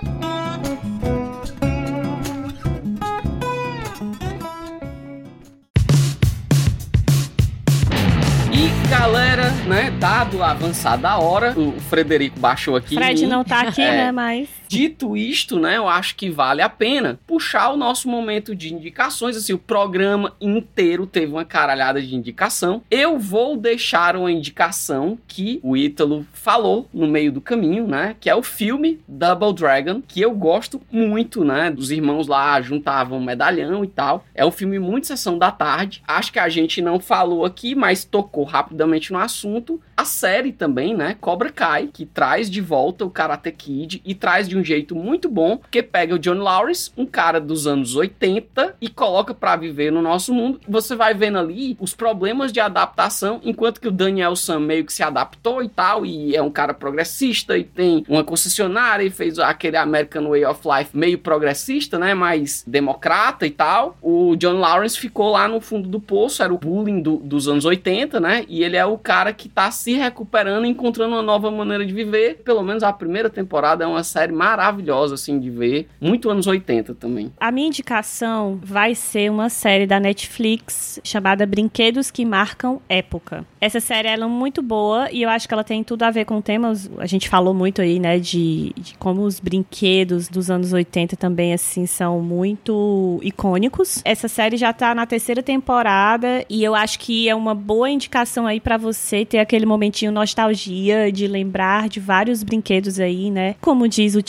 Galera, né, dado a avançada hora, o Frederico baixou aqui. Fred não tá aqui, né, mas... Dito isto, né, eu acho que vale a pena puxar o nosso momento de indicações, assim, o programa inteiro teve uma caralhada de indicação. Eu vou deixar uma indicação que o Ítalo falou no meio do caminho, né, que é o filme Double Dragon, que eu gosto muito, né, dos irmãos lá juntavam um medalhão e tal. É um filme muito sessão da tarde. Acho que a gente não falou aqui, mas tocou rapidamente no assunto. A série também, né, Cobra Kai, que traz de volta o Karate Kid e traz de um jeito muito bom, porque pega o John Lawrence, um cara dos anos 80, e coloca pra viver no nosso mundo. Você vai vendo ali os problemas de adaptação, enquanto que o Daniel San meio que se adaptou e tal, e é um cara progressista, e tem uma concessionária, e fez aquele American Way of Life meio progressista, né, mais democrata e tal. O John Lawrence ficou lá no fundo do poço, era o bullying dos anos 80, né, e ele é o cara que tá se recuperando, encontrando uma nova maneira de viver. Pelo menos a primeira temporada é uma série maravilhosa, assim, de ver. Muito anos 80 também. A minha indicação vai ser uma série da Netflix chamada Brinquedos que Marcam Época. Essa série, ela é muito boa e eu acho que ela tem tudo a ver com temas. A gente falou muito aí, né, de como os brinquedos dos anos 80 também, assim, são muito icônicos. Essa série já tá na 3ª temporada e eu acho que é uma boa indicação aí pra você ter aquele momentinho nostalgia de lembrar de vários brinquedos aí, né? Como diz o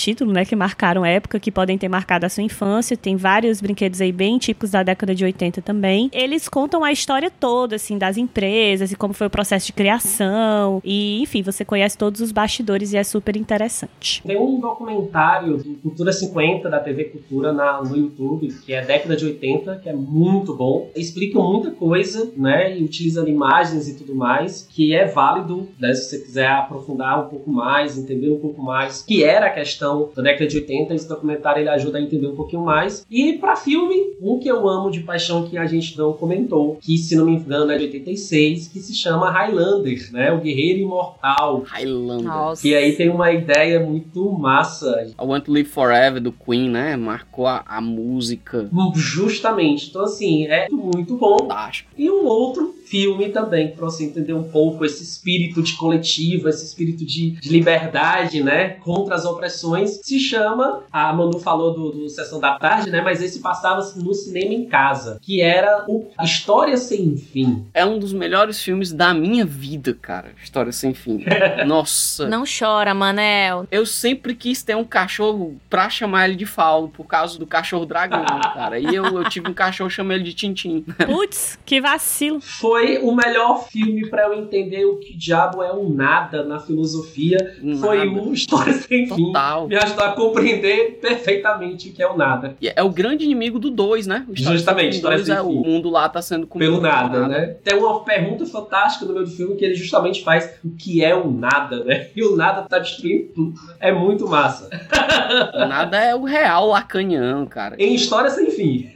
título, né, que marcaram época, que podem ter marcado a sua infância. Tem vários brinquedos aí bem típicos da década de 80 também. Eles contam a história toda, assim, das empresas e como foi o processo de criação. E, enfim, você conhece todos os bastidores e é super interessante. Tem um documentário do Cultura 50 da TV Cultura no YouTube, que é década de 80, que é muito bom. Explica muita coisa, né, e utilizando imagens e tudo mais, que é válido, né, se você quiser aprofundar um pouco mais, entender um pouco mais, que era a questão da década de 80, esse documentário ele ajuda a entender um pouquinho mais. E pra filme, um que eu amo de paixão que a gente não comentou, que se não me engano é de 86, que se chama Highlander, né, o Guerreiro Imortal. Highlander. Nossa. Que aí tem uma ideia muito massa. I Want to Live Forever, do Queen, né? Marcou a música. Justamente. Então, assim, é muito bom. Fantástico. E um outro filme também, para você entender um pouco esse espírito de coletivo, esse espírito de liberdade, né? Contra as opressões, se chama, a Manu falou do Sessão da Tarde, né? Mas esse passava no cinema em casa, que era o História Sem Fim. É um dos melhores filmes da minha vida, cara. História Sem Fim. Nossa. Não chora, Manel. Eu sempre quis ter um cachorro pra chamar ele de Fauno, por causa do cachorro dragão, cara. E eu tive um cachorro, chamei ele de Tintim. Putz, que vacilo. Foi o melhor filme pra eu entender o que diabo é um nada na filosofia. Nada. Foi o História Sem Fim. Total. Me ajudou a compreender perfeitamente o que é o nada. E é o grande inimigo do 2, né? O Justamente, História Sem O Fim. mundo lá tá sendo comido Pelo nada, né? Tem uma pergunta fantástica no meio do filme que ele justamente faz o que é o nada, né? E o nada tá destruindo tudo. É muito massa. O nada é o real lacaniano, cara. Em História Sem Fim.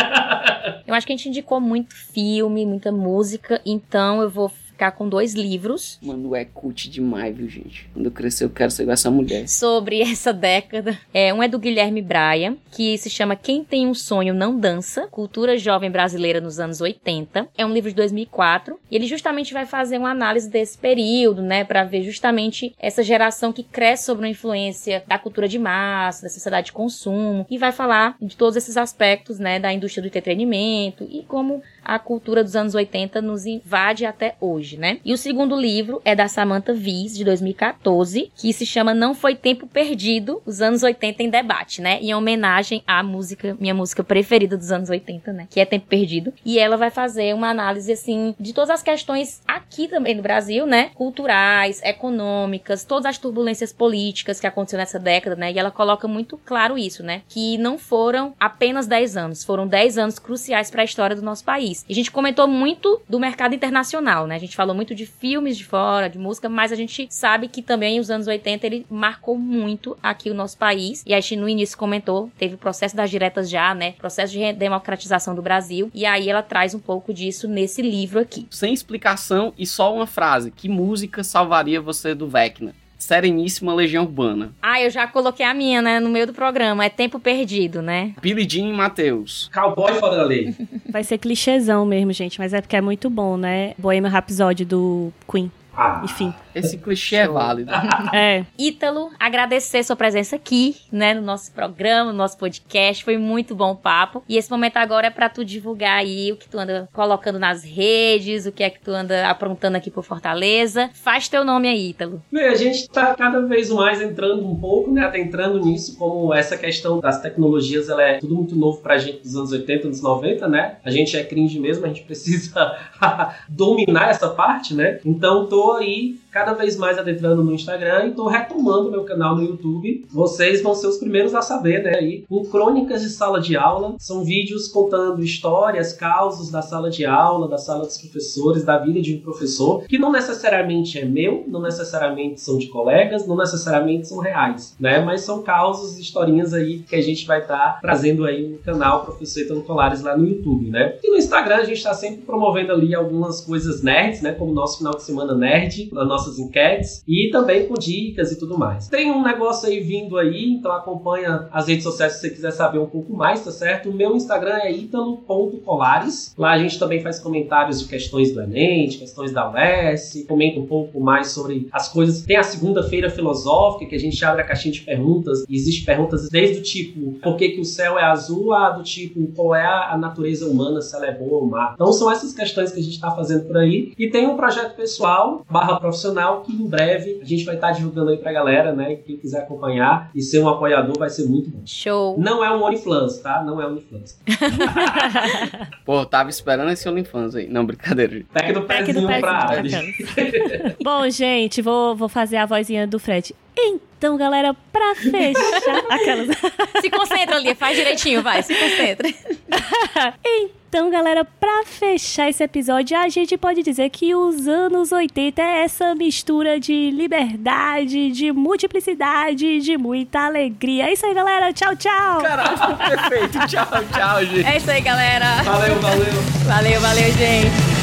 Eu acho que a gente indicou muito filme, muita música, então eu vou ficar com 2 livros Mano, é cult demais, viu, gente? Quando eu crescer, eu quero ser igual essa mulher. sobre essa década. Um é do Guilherme Braia, que se chama Quem Tem um Sonho Não Dança, Cultura Jovem Brasileira nos anos 80. É um livro de 2004, e ele justamente vai fazer uma análise desse período, né, para ver justamente essa geração que cresce sob uma influência da cultura de massa, da sociedade de consumo, e vai falar de todos esses aspectos, né, da indústria do entretenimento e como a cultura dos anos 80 nos invade até hoje, né? E o segundo livro é da Samantha Vies, de 2014, que se chama Não Foi Tempo Perdido, os anos 80 em debate, né? Em homenagem à música, minha música preferida dos anos 80, né? Que é Tempo Perdido. E ela vai fazer uma análise, assim, de todas as questões aqui também no Brasil, né? Culturais, econômicas, todas as turbulências políticas que aconteceram nessa década, né? E ela coloca muito claro isso, né? Que não foram apenas 10 anos, foram 10 anos cruciais para a história do nosso país. E a gente comentou muito do mercado internacional, né? A gente falou muito de filmes de fora, de música, mas a gente sabe que também os anos 80 ele marcou muito aqui o nosso país. E a gente no início comentou, teve o processo das diretas já, né? Processo de democratização do Brasil. E aí ela traz um pouco disso nesse livro aqui. Sem explicação e só uma frase. Que música salvaria você do Vecna? Sereníssima Legião Urbana. Eu já coloquei a minha, né, no meio do programa. É Tempo Perdido, né? Billy Jean e Matheus. Cowboy Fora da Lei. Vai ser clichêzão mesmo, gente, mas é porque é muito bom, né? Bohemian Rhapsody do Queen. Enfim. Esse clichê é válido. Ítalo, agradecer sua presença aqui, né, no nosso programa, no nosso podcast. Foi muito bom o papo. E esse momento agora é pra tu divulgar aí o que tu anda colocando nas redes, o que é que tu anda aprontando aqui por Fortaleza. Faz teu nome aí, Ítalo. Bem, a gente tá cada vez mais entrando um pouco, né, adentrando nisso, como essa questão das tecnologias, ela é tudo muito novo pra gente dos anos 80, anos 90, né? A gente é cringe mesmo, a gente precisa dominar essa parte, né? Então tô aí cada vez mais adentrando no Instagram e tô retomando meu canal no YouTube. Vocês vão ser os primeiros a saber, né? Aí, com Crônicas de Sala de Aula. São vídeos contando histórias, causos da sala de aula, da sala dos professores, da vida de um professor, que não necessariamente é meu, não necessariamente são de colegas, não necessariamente são reais, né? Mas são causos, historinhas aí que a gente vai estar trazendo aí no canal Professor Ítalo Colares lá no YouTube, né? E no Instagram a gente está sempre promovendo ali algumas coisas nerds, né? Como o nosso final de semana nerd, nas nossas enquetes, e também com dicas e tudo mais. Tem um negócio aí vindo aí, então acompanha as redes sociais se você quiser saber um pouco mais, tá certo? O meu Instagram é italo.colares. Lá a gente também faz comentários de questões do Enem, de questões da UES, comenta um pouco mais sobre as coisas. Tem a segunda-feira filosófica, que a gente abre a caixinha de perguntas, e existem perguntas desde o tipo, por que o céu é azul, a do tipo, qual é a natureza humana, se ela é boa ou má. Então são essas questões que a gente está fazendo por aí. E tem um projeto pessoal, /profissional, que em breve a gente vai estar divulgando aí pra galera, né? E quem quiser acompanhar e ser um apoiador vai ser muito bom. Show! Não é um OnlyFans, tá? Não é OnlyFans. Pô, tava esperando esse OnlyFans aí. Não, brincadeira, gente. Pack do pezinho pra área. Bom, gente, vou fazer a vozinha do Fred. Então, galera, pra fechar... Aquelas... Se concentra, Lia, faz direitinho, vai, se concentra. Então, galera, pra fechar esse episódio, a gente pode dizer que os anos 80 é essa mistura de liberdade, de multiplicidade, de muita alegria. É isso aí, galera. Tchau, tchau. Caralho, perfeito. Tchau, tchau, gente. É isso aí, galera. Valeu. Valeu, gente.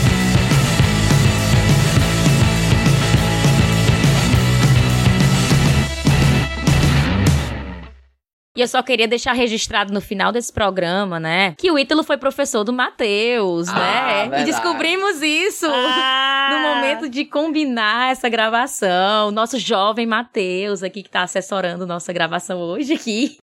E eu só queria deixar registrado no final desse programa, né, que o Ítalo foi professor do Matheus, né? Verdade. E descobrimos isso no momento de combinar essa gravação. Nosso jovem Matheus aqui, que tá assessorando nossa gravação hoje aqui.